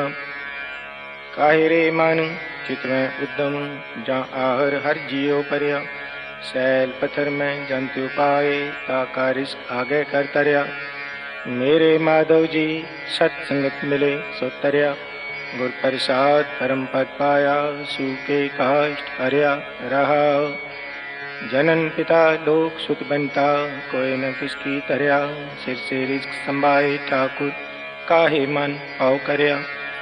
[SPEAKER 1] काहे रे मन चितवें उद्दम जा आहर हर जियो परया सैल पत्थर में जंतु पाए ताका रिस्क आगे कर तरया मेरे माधव जी सत्संगत मिले सो तरया गुर प्रसाद परम पद पाया सूके काष्ट हरया रहा जनन पिता लोक सुत बनता कोई न किसकी तरया सिर से रिस्क संभाए ठाकुर काहे मन पाव करया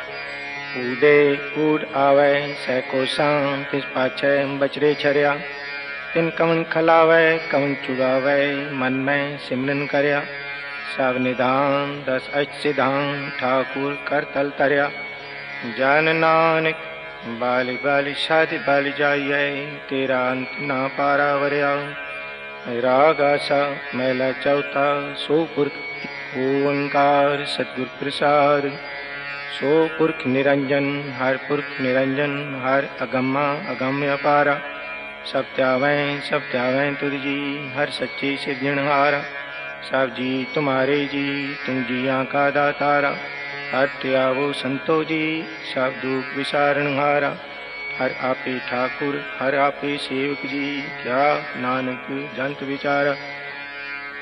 [SPEAKER 1] उदे उड़ आवे सैको सांग तिस पाछे बचरे छरया तिन कवन खलावे कवन चुगावे मन में सिमरन करया सब निदान दस अच सिधान ठाकुर कर तल तरया जान नानक बाली बाली शादी बाली जाइए तेरा अंत ना पारा वरया राग आशा मैला चौथा सो पुरख ओंकार सतगुर प्रसाद सो पुरख निरंजन हर पुरख निरंजन हर अगम्मा अगम्य अपारा सब त्यावें तुझ जी हर सच्चे सिरजनहारा सब जी तुम्हारे जी तुम जिया का दातारा हर त्यावो संतो जी सब दुख विसारण हारा हर आपे ठाकुर हर आपे सेवक जी क्या नानक जंत विचारा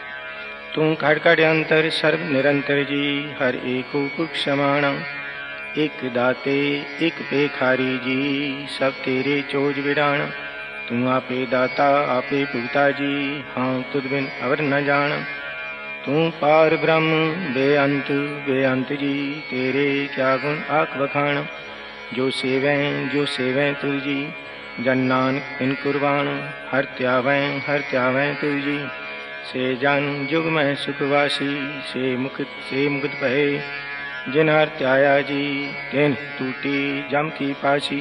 [SPEAKER 1] तू खड़खड़ अंतर सर्व निरंतर जी हर एको पुरुष समाणा एक दाते एक पेखारी जी, सब तेरे चोज विराण। तू आपे दाता आपे भुगता जी, हाँ तुद बिन अवर न जान। तू पार ब्रह्म बेअंत जी, तेरे क्या गुण आख बखान। जो सेवें तुझ जी, जन नानक इन कुर्बान। हर त्यावें तुझ जी, से जन जुग में सुखवासी। से मुक्त भये जिन हर त्याया जी, तिन टूटी जम की पासी।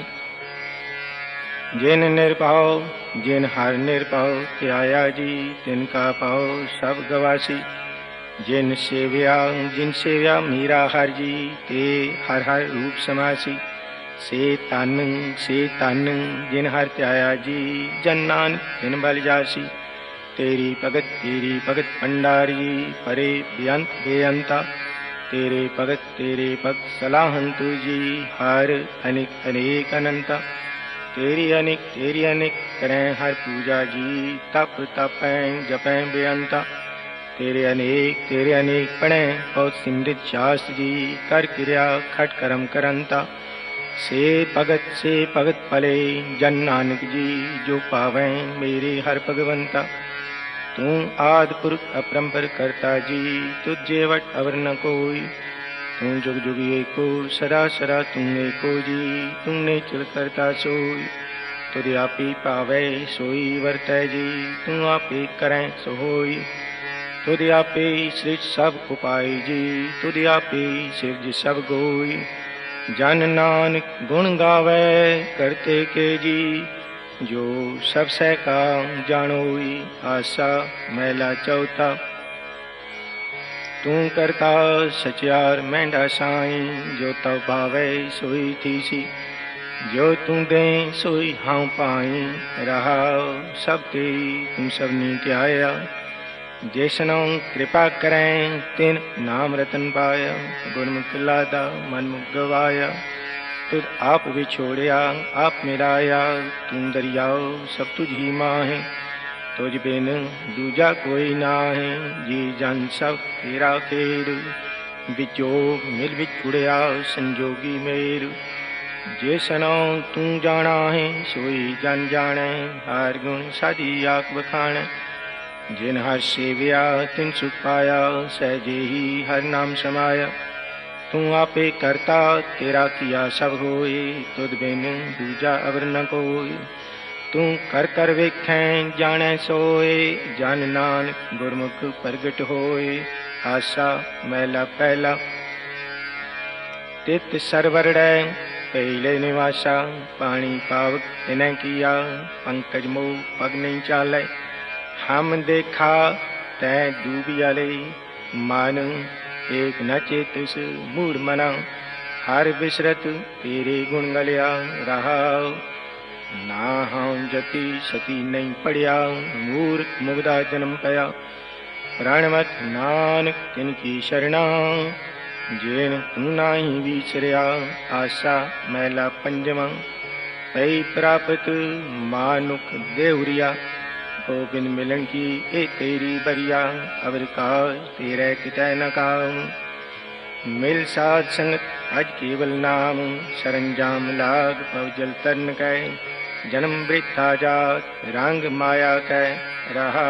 [SPEAKER 1] जिन हर निर्भाव त्याया जी, तिनका पाओ सब गवासी। जिन सेव्या मीरा हर जी, ते हर हर रूप समासी। से तन जिन हर त्याया जी, जन नानक तिन बल जासी। तेरी भगत भंडार जी, परे बेअंता। तेरे भगत सलाहन तुझी, हर अनेक अनंता। तेरी अनेक करें हर पूजा जी, तप तपें जपें बेअंता। तेरे अनेक पढ़ें बहुत सिमृत शास्त्र जी, कर क्रिया खट करम करंता। से भगत पले जन नानक जी, जो पावें मेरे हर भगवंता। तू आदि पुरुष अपरंपर करता जी, तुझे वट अवर न कोई। तू जुग जुग एको सदा तुम एको जी, तुमने चल करता सोई। तुझ आपी पावे सोई वर्तै जी, तू आपे करें सो होई। तुझ आपे सृज सब उपाय जी, तुझ आपे सिरज सब गोई। जन नानक गुण गावे करते के जी, जो सब सह का जानोई। आसा मैला चौथा, तू करता सचियार मेंढा साई। जो तव भावे सोई थीसी, जो तू दे सोई हाँ पाई। रहा सब तेरी तुम सब नीति आया, जैसनो कृपा करें तिन नाम रतन पाया। गुरमुख लादा मन मुख गवाया, तुझ आप बिछोड़िया आप मिलाया। तुम दरियाओ सब तुझ ही माहे, तुझ बिन दूजा कोई नाहे। जी जन सब तेरा खेर, बिचोग मिल बिछुड़िया संजोगी मेर। जैसनो तू जाना है सोई जन जाने, हर गुण साधी आख बखान। जिन हर सेव्या तिन सुख पाया, सहजे ही हर नाम समाया। तू आपे करता तेरा किया सब होए, तुद बिन दूजा अवर न कोई। तू कर वेखें जाने सोए, जन नानक गुरमुख प्रगट होए। आसा मैला पहला, तित सरवरड़ै पहले निवासा। पानी पावक इन्हें किया, पंकज मोह पग नहीं चाले। हम देखा तै डूबियाले, मान एक न चेतस मूढ़ मना। हर बिसरत तेरे गुण गलिया, रहा ना हम जति सती नहीं पड़िया। मूर्ख मुग्धा जन्म पया, प्राणमत नानक तिनकी शरणा। जेन तू नाही विचरिया, आशा मैला पंजमा। पई प्राप्त मानुक देहुरिया, गोबिन मिलन की ए तेरी बरिया। अवर काज तेरे कितै न काम, मिल साध संगत अज केवल नाम। सरंजाम लाग पव जल तरन कै, जन्म वृथा जात रंग माया कै। रहा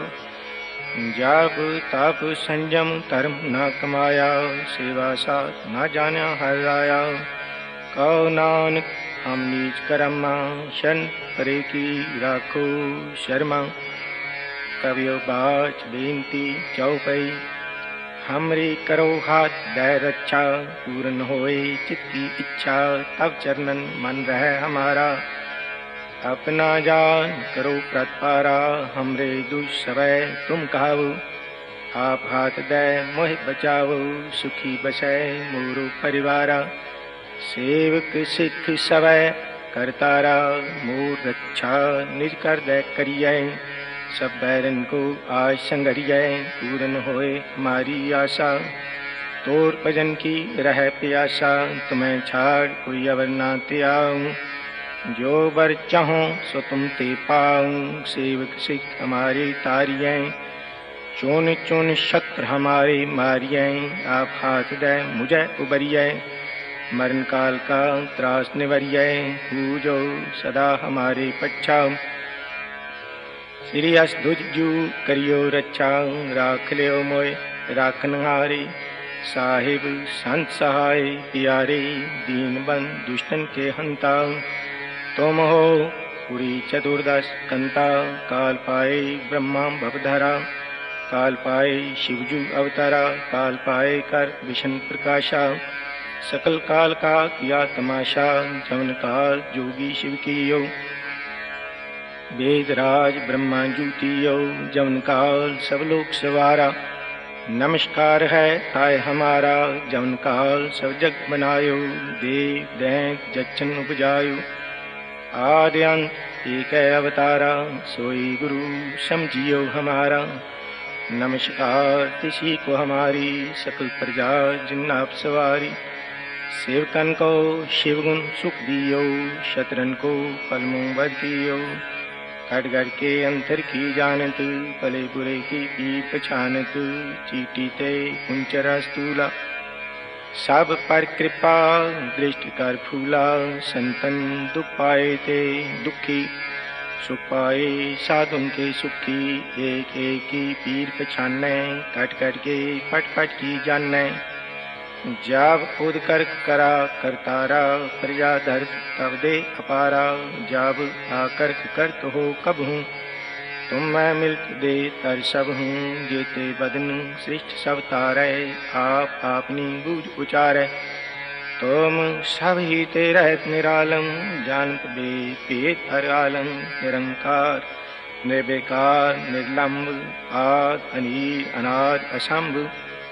[SPEAKER 1] जाप ताप संयम धर्म न कमाया, सेवा साथ न जाना हर राया। कहो नानक हम नीच कर्मा, शरण परे की राखो शर्मा। कवियो बाच बेनती चौपई, हमरी करो हाथ दय रक्षा। पूर्ण होए चित्त की इच्छा, तब चरणन मन रहे हमारा। अपना जान करो प्रतिपारा, हमरे दुष्सवय तुम कहावो। आप हाथ दय मोहि बचावो, सुखी बसै मोरो परिवारा। सेवक सिख सवै करतारा, मोर रक्षा निज कर दय करियै। सब बैरन को आज संगरियै, पूर्ण होए हमारी आशा। तोर भजन की रह प्यासा, तुम्हें छाड़ कोई अवर ना त्याऊं। जो बर चाहो सो तुम ते पाऊं, सेवक सिख हमारे तारियै। चुन चुन शत्रु हमारे मारियै, आप हाथ दे मुझे उबरियै। मरण काल का त्रास निवर्य पूजो सदा हमारे पच्छा। श्री अस दुजू करियो रक्षा राख लियो मोय राखनहारे। साहिब संत सहाय प्यारे दीन बंद दुष्टन के हंता। तुम हो पुरी चतुर्दश कंता काल पाए ब्रह्मा भवधरा। काल पाए शिवजू अवतारा काल पाए कर विष्णु प्रकाशा। सकल काल का किया तमाशा जवन काल जोगी शिव कियो। वेदराज ब्रह्मा जूतियो जवन काल सब लोक सवारा। नमस्कार है ताय हमारा जवन काल सब जग बनायो। देव दैत जच्छन उपजायो आदि अंत एक अवतारा। सोई गुरु समझियो हमारा नमस्कार तिसी को हमारी। सकल प्रजा जिन्नाप सवारी सेवकन को शिवगुण सुख दियो। शत्रन को पलमों बद कियो। खड़गड़ के अंतर की जानत भले बुरे की पछानत। चीटी ते कुंचरा स्थूला सब पर कृपा दृष्टि कर फूला। संतन दुख पाए ते दुखी सुख पाए साधुन के सुखी। एक एक की पीर पछाने कट कट के फट फट की जाने। जाब खुद कर करा करतारा प्रजा धर तब दे अपारा। जाब आकर करत हो कब हूँ तुम मैं मिलत दे तर सब हूँ। जेते बदन सृष्ट सब तारे आप आपनी बूझ उचारे। तुम सब ही ते रहत निरालम जानत बे पेत हर आलम। निरंकार निर्विकार निर्लंब आद अनीर अनाद असंभ।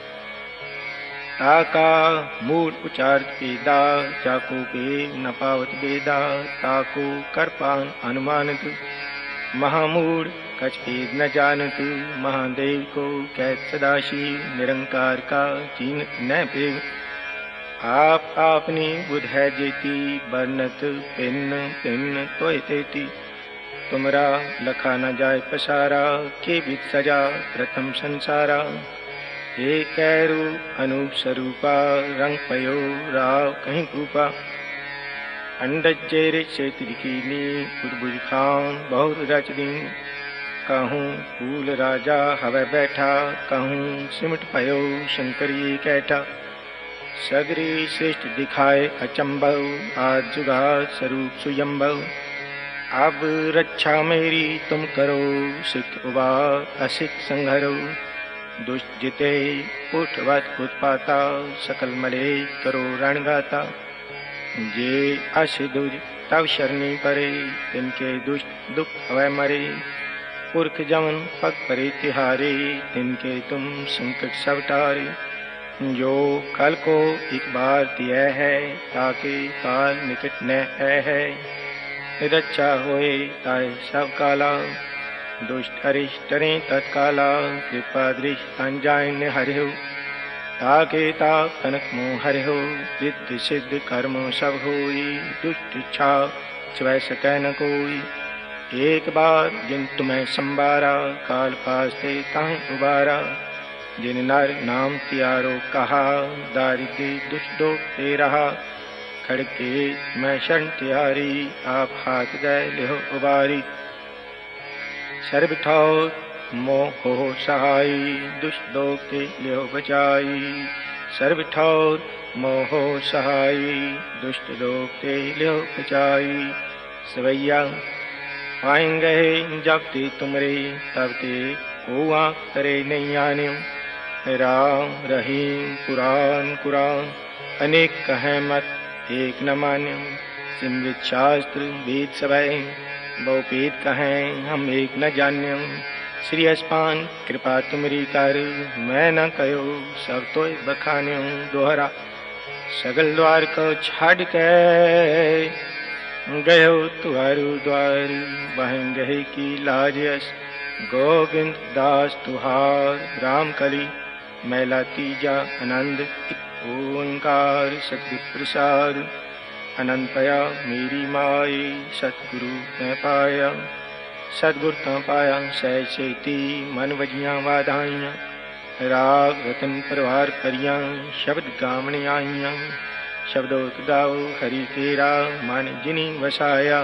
[SPEAKER 1] ताका मूल उचारत पेदा जाको पे न पावत बेदा। ताको कर पान अनुमानत महामूढ़ कछ भेद न जानत। महादेव को कैत सदाशिव निरंकार का चीनत न पेव। आप आपनी बुध है जेती बरनत पिन्न पिन्न तोय तेती। तुमरा लखा न जाय पसारा के बित सजा प्रथम संसारा। एक रूप अनूप स्वरूपा रंग पयो राव कहीं कूपा। अंडज जेरे चेतरिकीनी उद्भुज खान बहुत रच दीन। कहूँ फूल राजा हवे बैठा कहूँ सिमट पयो शंकरी कैठा। सगरी श्रेष्ठ दिखाए अचंभव आज जुगा स्वरूप सुयंभव। अब रक्षा मेरी तुम करो सिख उबार असिख संघरो। दुष्ट जिते उठवत उत्पाता सकल मले करो रणगाता। जे असिदुज तव शरणी परे तिनके दुष्ट दुख हवै मरे। पुरख जमन पग परे तिहारे तिनके तुम संकट सब टारे। जो कल को एक बार दिया है ताके काल निकट न है। रक्षा होए ताय सब काला दुष्ट अरिष्ट टरे तत्काला। कृपा दृष्ट अंजान हरिहो ताके ताप तनक मोह हरिहो। रिद्ध सिद्ध कर्म सब होई दुष्ट इच्छा चवै सकै न कोई। एक बार जिन तुम्हें संबारा काल पास्ते ताहि उबारा। जिन नर नाम तियारो कहा दारिद्र दुष्ट दोख ते रहा। खड़के मैं शरण तिहारी आप हाथ गए लिहो उबारी। सर्व ठाउर मोह हो सहाई दुष्ट दोख ते लियो बचाई। सर्व ठाउर मोह हो सहाई दुष्ट दोख ते लियो बचाई। सवैया पाएंगे जब ते तुमरे तब ते को आँख करे नहीं आन्यो। राम रहीम कुरान कुरान अनेक कहें मत एक न मान्यो। सिमृत शास्त्र वेद सवै बहुपेद कहें हम एक न जान्यो। श्री अस्पान कृपा तुमरी कर मैं न कयो सब तो बखान्यो। दोहरा सगल द्वार को छाड़ के गयो तुहारू द्वार। बहन गहे की लाजस गोविंद दास तुहार। राम कली मैला तीजा आनंद ओंकार सतगुरु प्रसाद। अनंत पया मेरी माई सतगुरु मैं पाया। सतगुर तां पाया सह छेती मन वजियां वाधाइयां। राग रतन परवार करियां शब्द गावण आईयां। शब्दोत गाओ हरि केरा मन जिनी वसाया।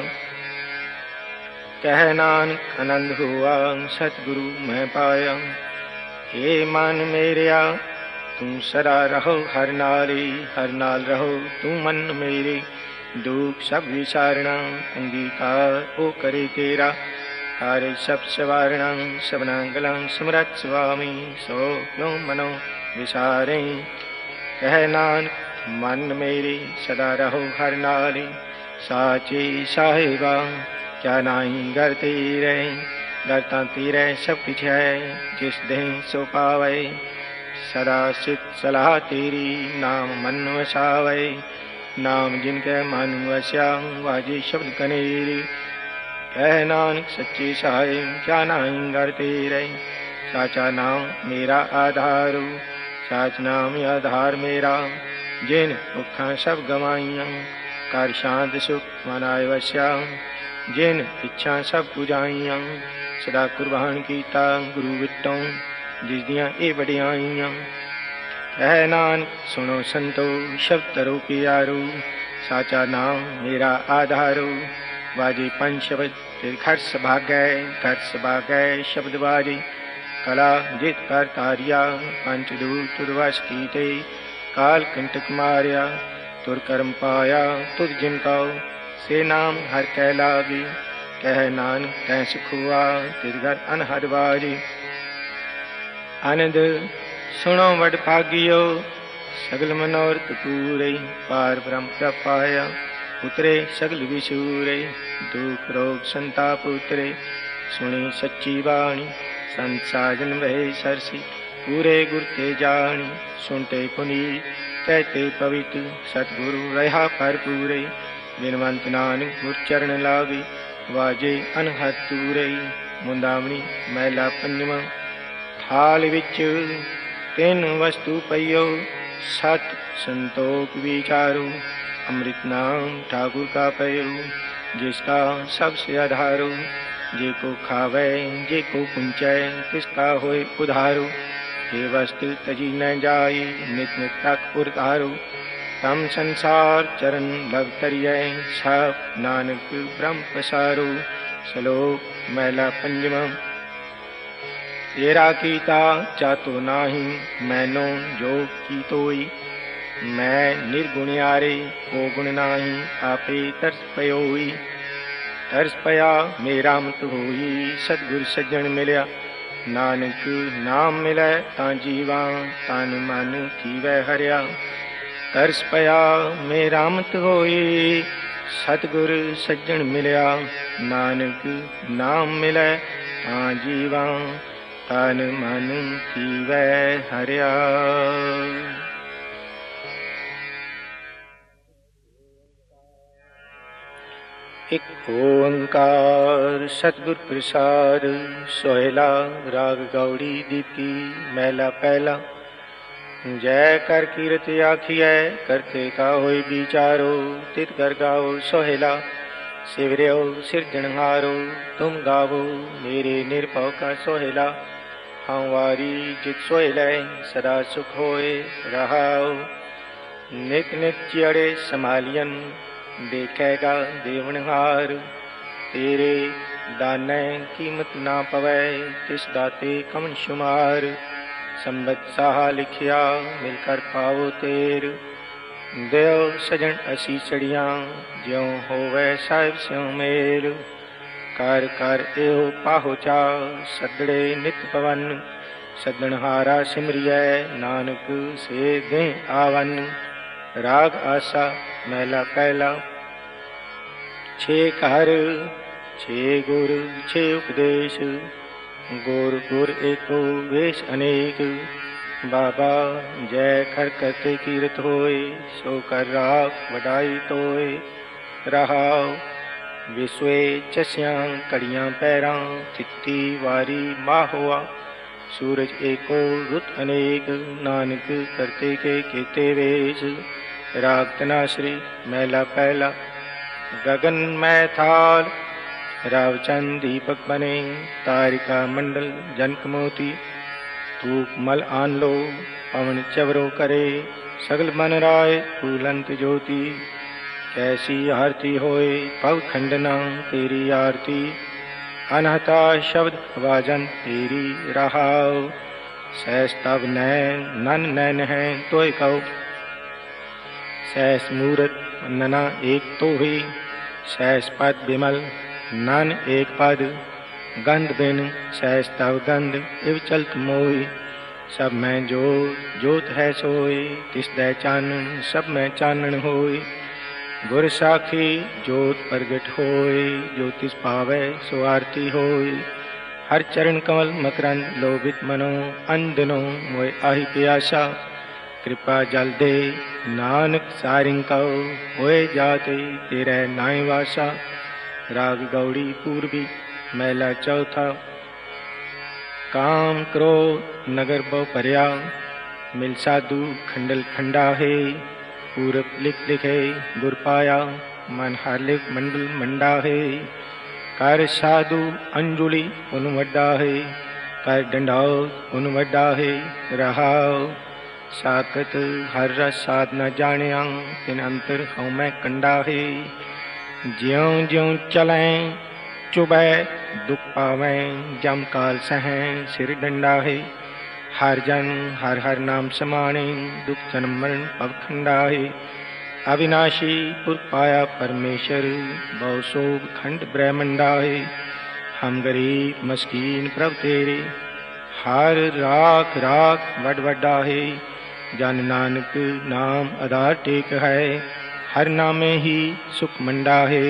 [SPEAKER 1] कह नानक आनंद हुआ सतगुरु मैं पाया। हे मन मेरिया तू सदा रहो हर नाल रहो तू मन मेरे। दुख सब विचारणा अंगीकार ओ करे तेरा। कार्य सब सवारणा सबना गला समरत स्वामी। सो क्यों मनो विसारे कह नानक मन मेरे सदा रहो हर नाले। साचे साहिबा क्या नाही घर तेरे। घर तां तेरे सब कुछ है जिस दें सो पावे। सदा सित सलाह तेरी नाम मन वसावे। नाम जिनके मन वस्या वाजे शब्द कनेरे। कह नानक सच्चे साहिब क्या नाही घर तेरे। साचा नाम मेरा आधारो साच नाम आधार मेरा। जिन भुखा सब गवाइया कर शांत सुख मनाए वस्या। जिन इच्छा सब पुजाइया सदा कुर्बान कीता गुरु विटों जिस दियां ए वडियाइयां। कह नानक सुनो संतो शब्द तरो प्यारो। साचा नाम मेरा आधारो बाजे पंच शब्द फिर खर्स भागै शब्द बाजे। कला जित कर तारिया पंचदूत तुरवश कीते। काल कंटक मारिया तुर कर्म पाया तुद जिनकाओ। से नाम हर कै लागे कह नानक तै सुख हुआ तिद घर अनहद बाजे। आनंद सुनो वड भागियो सगल मनोरथ पूरे। पार ब्रह्म प्रभ पाया उतरे सगल विसूरे। दुख रोग संताप उतरे सुनी सच्ची बाणी। संत साजन वहे सरसी पूरे गुर ते जानी। सुनते पुनीत कहते पवित्र सतगुरु रहा पर पूरे। बिनवंत नानक गुर चरण लागे वाजे अनहद तूरे। मुंदावणी मैला पंजवा थाल विच तिन वस्तु पइयो। सत संतोख विचारो अमृत नाम ठाकुर का पयो। जिसका सबसे आधारो जे को खावे जे को पुंचै तिसका होए उधारो। ये वस्तु तजी न जाए नित नित तक उतारो। तम संसार चरण लग तरियै सब नानक ब्रह्म पसारो। सलोक मैला पंजवा तेरा कीता चातो नाही मैनो जो की तोई। मैं निर्गुणियारे को गुण नाही आपे तरस पयोई। तरस पया मेरा मत होई सतगुर सज्जन मिलिया। नानक नाम मिलै तां जीवा तन मन थीवै हरिया। तरस पया मेरा मत होई सतगुर सज्जन मिलिया। नानक नाम मिलै तां जीवा तन मन थीवै हरिया। एक ओंकार सतगुर प्रसाद सोहेला। राग गौड़ी दीपकी मैला पहला। जय कर कीरत आखिए करते का होई विचारो। तित कर गाओ सोहेला सिवरियो सिरजनहारो। तुम गावो मेरे निर्भव का सोहेला। हाँ वारी जित सोहेलै सदा सुख होए रहाओ। नित नित चियड़े संभालियन देखेगा देवनहार। तेरे दाने कीमत ना पवै तिस दाते कमन शुमार। संबत साहा लिखिया मिलकर पाओ तेर। देव सजन असी चढ़िया ज्यों होवै साहिब स्यों मेल। कर कर एहो पाहोचा सदड़े नित पवन। सदनहारा सिमरियै नानक से दे आवन। राग आसा मैला पहला। छे घर छे गुर छे उपदेश। गुर गुर एको वेश अनेक। बाबा जय खर करते कीरत होए। सो कर राग वडाई तोए रहाओ। विश्वे चस्यां कड़ियां पैरां तित्ती वारी माहोआ। सूरज एको रुत अनेक नानक करते के केते वेश। राग तनाश्री मैला पहला। गगन में थाल रावचंद दीपक बने। तारिका मंडल जनक मोती धूप मल आन लो पवन चवरो करे सगल मन राय फूलंत ज्योति। कैसी आरती होए पव खंडना तेरी आरती। अनहता शब्द वाजन तेरी रहाओ। सहस तब नैन नन नैन है तोय कहो। सहस मूरत नना एक तो ही। सहस पद विमल नन एक पद। गंध बिन सहस तव गंध इव चलत मोई। सब में जोत जोत है सोए तिस दै चानन सब में चानन होए। गुर साखी जोत प्रगट होए जो तिस पावै सो आरती होए। हर चरण कमल मकरंद लोभित मनो अंधनो मोय आहि प्यासा। कृपा जल दे नानक सारिंग कहो होए जाते तेरे नाय वासा। राग गौड़ी पूर्वी मैला चौथा। काम क्रोध नगर बहु पर्या। मिल साधु खंडल खंडा है। पूरब लिख लिखे गुर पाया मन हर लिख मंडल मंडा है। कर साधु अंजुली उन वड्डा है। कर डंडाओ उन वड्डा है रहाओ। साकत हर रस साध न जानिया तिन अंतर हूँ मैं कंडा है। ज्यों ज्यों चलें चुबै दुख पावें जम काल सहें सिर डंडा है। हर जन हर हर नाम समाने दुख जन्म मरण अवखंडा है। अविनाशी पुर पाया परमेश्वर बहु सोग खंड ब्रह्मंडा है। हम गरीब मस्कीन प्रभ तेरे हर राख राख वड वड्डा है। जन नानक नाम आधार टेक है। हर नामे ही सुख मंडा है।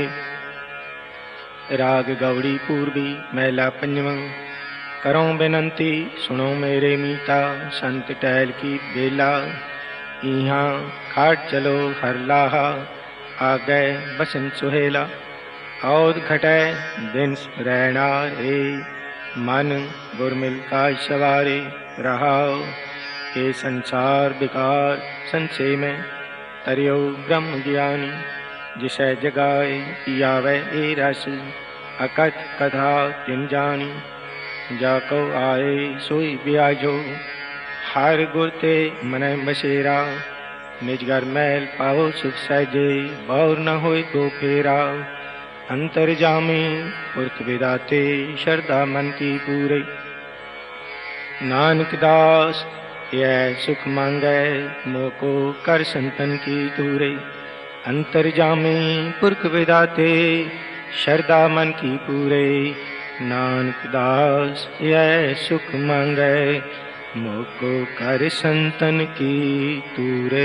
[SPEAKER 1] राग गौड़ी पूर्वी मैला पंजवा। करो बेनंती सुनो मेरे मीता संत टहल की बेला। इहाँ खाट चलो हर लाहा आ गए बसन सुहेला। औद घटे दिन रहना रे मन गुरमिल का सवारे रहाओ। ये संसार बेकार संशय में तरियो ब्रह्म ज्ञानी। जिसे जगाए पियावे ए रस अकथ कथा तिन जानी। जाको आए सोई ब्याजो हर गुरते मन बसेरा। निज घर मैल पाओ सुख सहजे बौर न होए तो फेरा। अंतर जामे पुरख विदाते श्रद्धा मन की पूरे। नानक दास यह सुख मांगे मोको कर संतन की दूरे। अंतर जामे पुरख विदाते श्रद्धा मन की पूरे। नानक दास यह सुख मांगे मोको कर संतन की तूरे।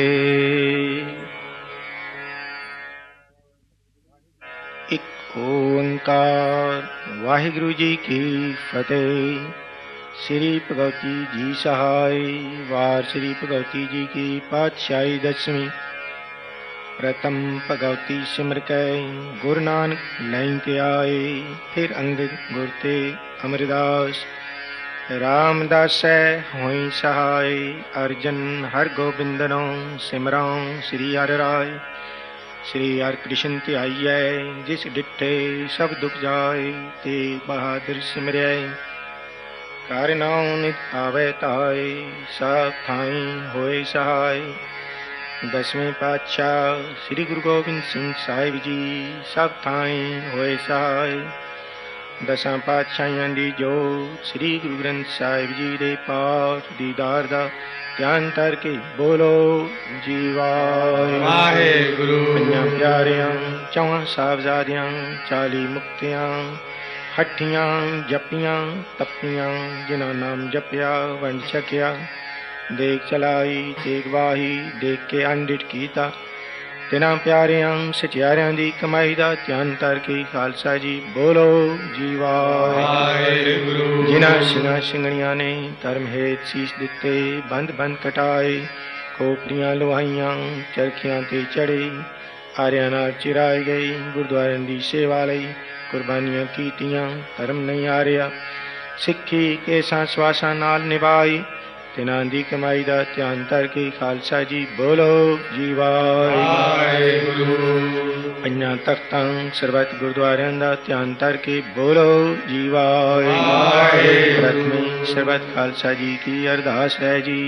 [SPEAKER 1] एक ओंकार वाहिगुरु जी की फतेह। श्री भगवती जी सहाय। वार श्री भगवती जी की पातशाही दसवीं। प्रथम भगवती सिमर कै गुरु नानक लैं के आए। फिर अंगद गुर ते अमरदास रामदास होई सहाय। अर्जन हर गोबिंदनो सिमरां श्री हर राय। श्री हर कृष्ण ध्याइयै जिस डिठे सब दुख जाए। ते बहादुर सिमरै कर नाम नित आवे ताय। सब थाई होए सहाय। दसवें पातशाह श्री गुरु गोबिंद सिंह साहिब जी सब थाई होए सहाय। दसां पातशाहियां दी जोत श्री गुरु ग्रंथ साहिब जी दे पाठ दीदार दा ध्यान धर के बोलो जी वाहिगुरू। पंजां प्यारियां चौहां साहबजादियां 40 मुक्तियां हठियां जपियां तपियां। जिन्हां नाम जपिया वंड छकिया। देख चलाई देख वाही देख के अंडिट कीता। तिन्हां प्यारियां सचियारियां दी कमाई दा ध्यान धर के खालसा जी बोलो जी वाहिगुरू। जिन्हां सिंघां सिंघणियां ने धर्म हेत शीश दिते बंद बंद कटाए। खोपरियां लुहाइयां चरखियां ते चढ़े। आरियां नाल चिराए गए गुरुद्वारियां दी सेवा लई कुर्बानियां कीतियां धर्म नहीं हारिया। सिੱਖੀ ਕੇਸਾਂ ਸਵਾਸਾਂ ਨਾਲ ਨਿਭਾਈ। ਤਿਨਾਂ ਦੀ ਕਮਾਈ ਦਾ ਧਿਆਨ ਧਰ ਕੇ ਖਾਲਸਾ ਜੀ ਬੋਲੋ ਜੀ ਵਾਹਿਗੁਰੂ। ਪੰਜਾਂ ਤਖਤਾਂ ਸਰਬੱਤ ਗੁਰਦੁਆਰਿਆਂ ਦਾ ਧਿਆਨ ਧਰ ਕੇ ਬੋਲੋ ਜੀ ਵਾਹਿਗੁਰੂ। ਪ੍ਰਥਮੇ ਸਰਬੱਤ ਖਾਲਸਾ ਜੀ ਕੀ ਅਰਦਾਸ ਹੈ ਜੀ।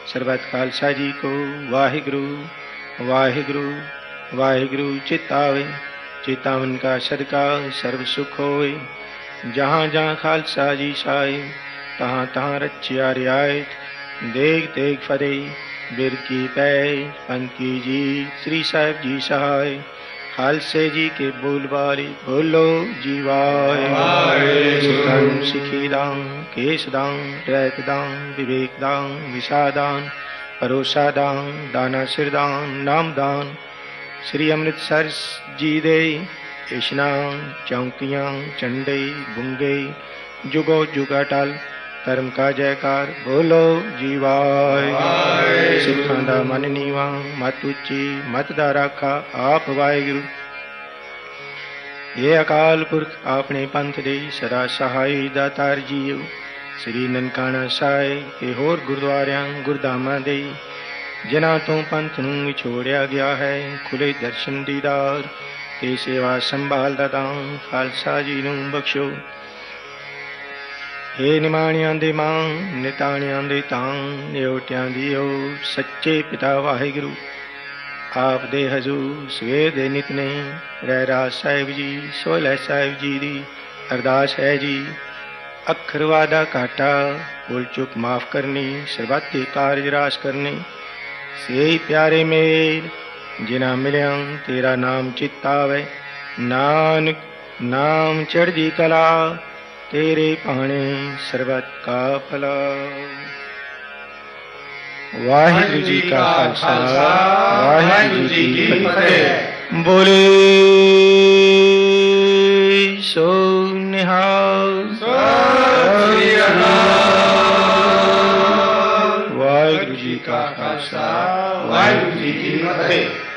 [SPEAKER 1] ਸਰਬਤ ਖਾਲਸਾ ਜੀ ਕੋ ਵਾਹਿਗੁਰੂ ਵਾਹਿਗੁਰੂ वाहिगुरु चितावे चितावन का सदका सर्व सुख होए। जहाँ जहाँ खालसा जी साए तहाँ तहाँ रचिया रियायत। देख देख फतेह बिर की पै पंथ की जी श्री साहिब जी सहाय। खालसे जी के बोल बारी बोलो जीवाए। सुतन सिखी दान केस दान ट्रैक दान विवेक दान विषादान भरोसा दान दाना सिरदान नाम दान। श्री अमृतसर जी दे इशनान चौंकियाँ चंडे बुंगे जुगो जुगा टल धर्म का जयकार बोलो जीवाए। सिखां दा मन नीवा मत उच्ची मत दा राखा आप वाहिगुरु। ये अकाल पुरख अपने पंथ दे सदा सहाय दातार जीओ। श्री ननकाना साहिब ते होर गुरुद्वारियां गुरधामां दे जिन्हां तो पंथ नूं विछोड़िया गया है खुले दर्शन दीदार ते सेवा संभाल दा दान खालसा जी नूं बख्शो। हे निमाणियां दे मां निताणियां दे तां नियोटियां दी ओट सच्चे पिता वाहिगुरु। आप दे हजूर सवेर दे नितने रहराज साहिब जी सोहला साहिब जी दी अरदास है जी। अखर वादा घाटा भुल चुक माफ करनी सरबत कारज रास करने। से प्यारे मेल जिना मिलिया तेरा नाम चितावे। नानक नाम चढ़दी कला तेरे पाने सरबत का भला। वाहिगुरु जी का खालसा वाहिगुरु जी की फतेह। बोले सो निहाल वाहिगुरु जी का खालसा वाहिगुरु जी की फतेह।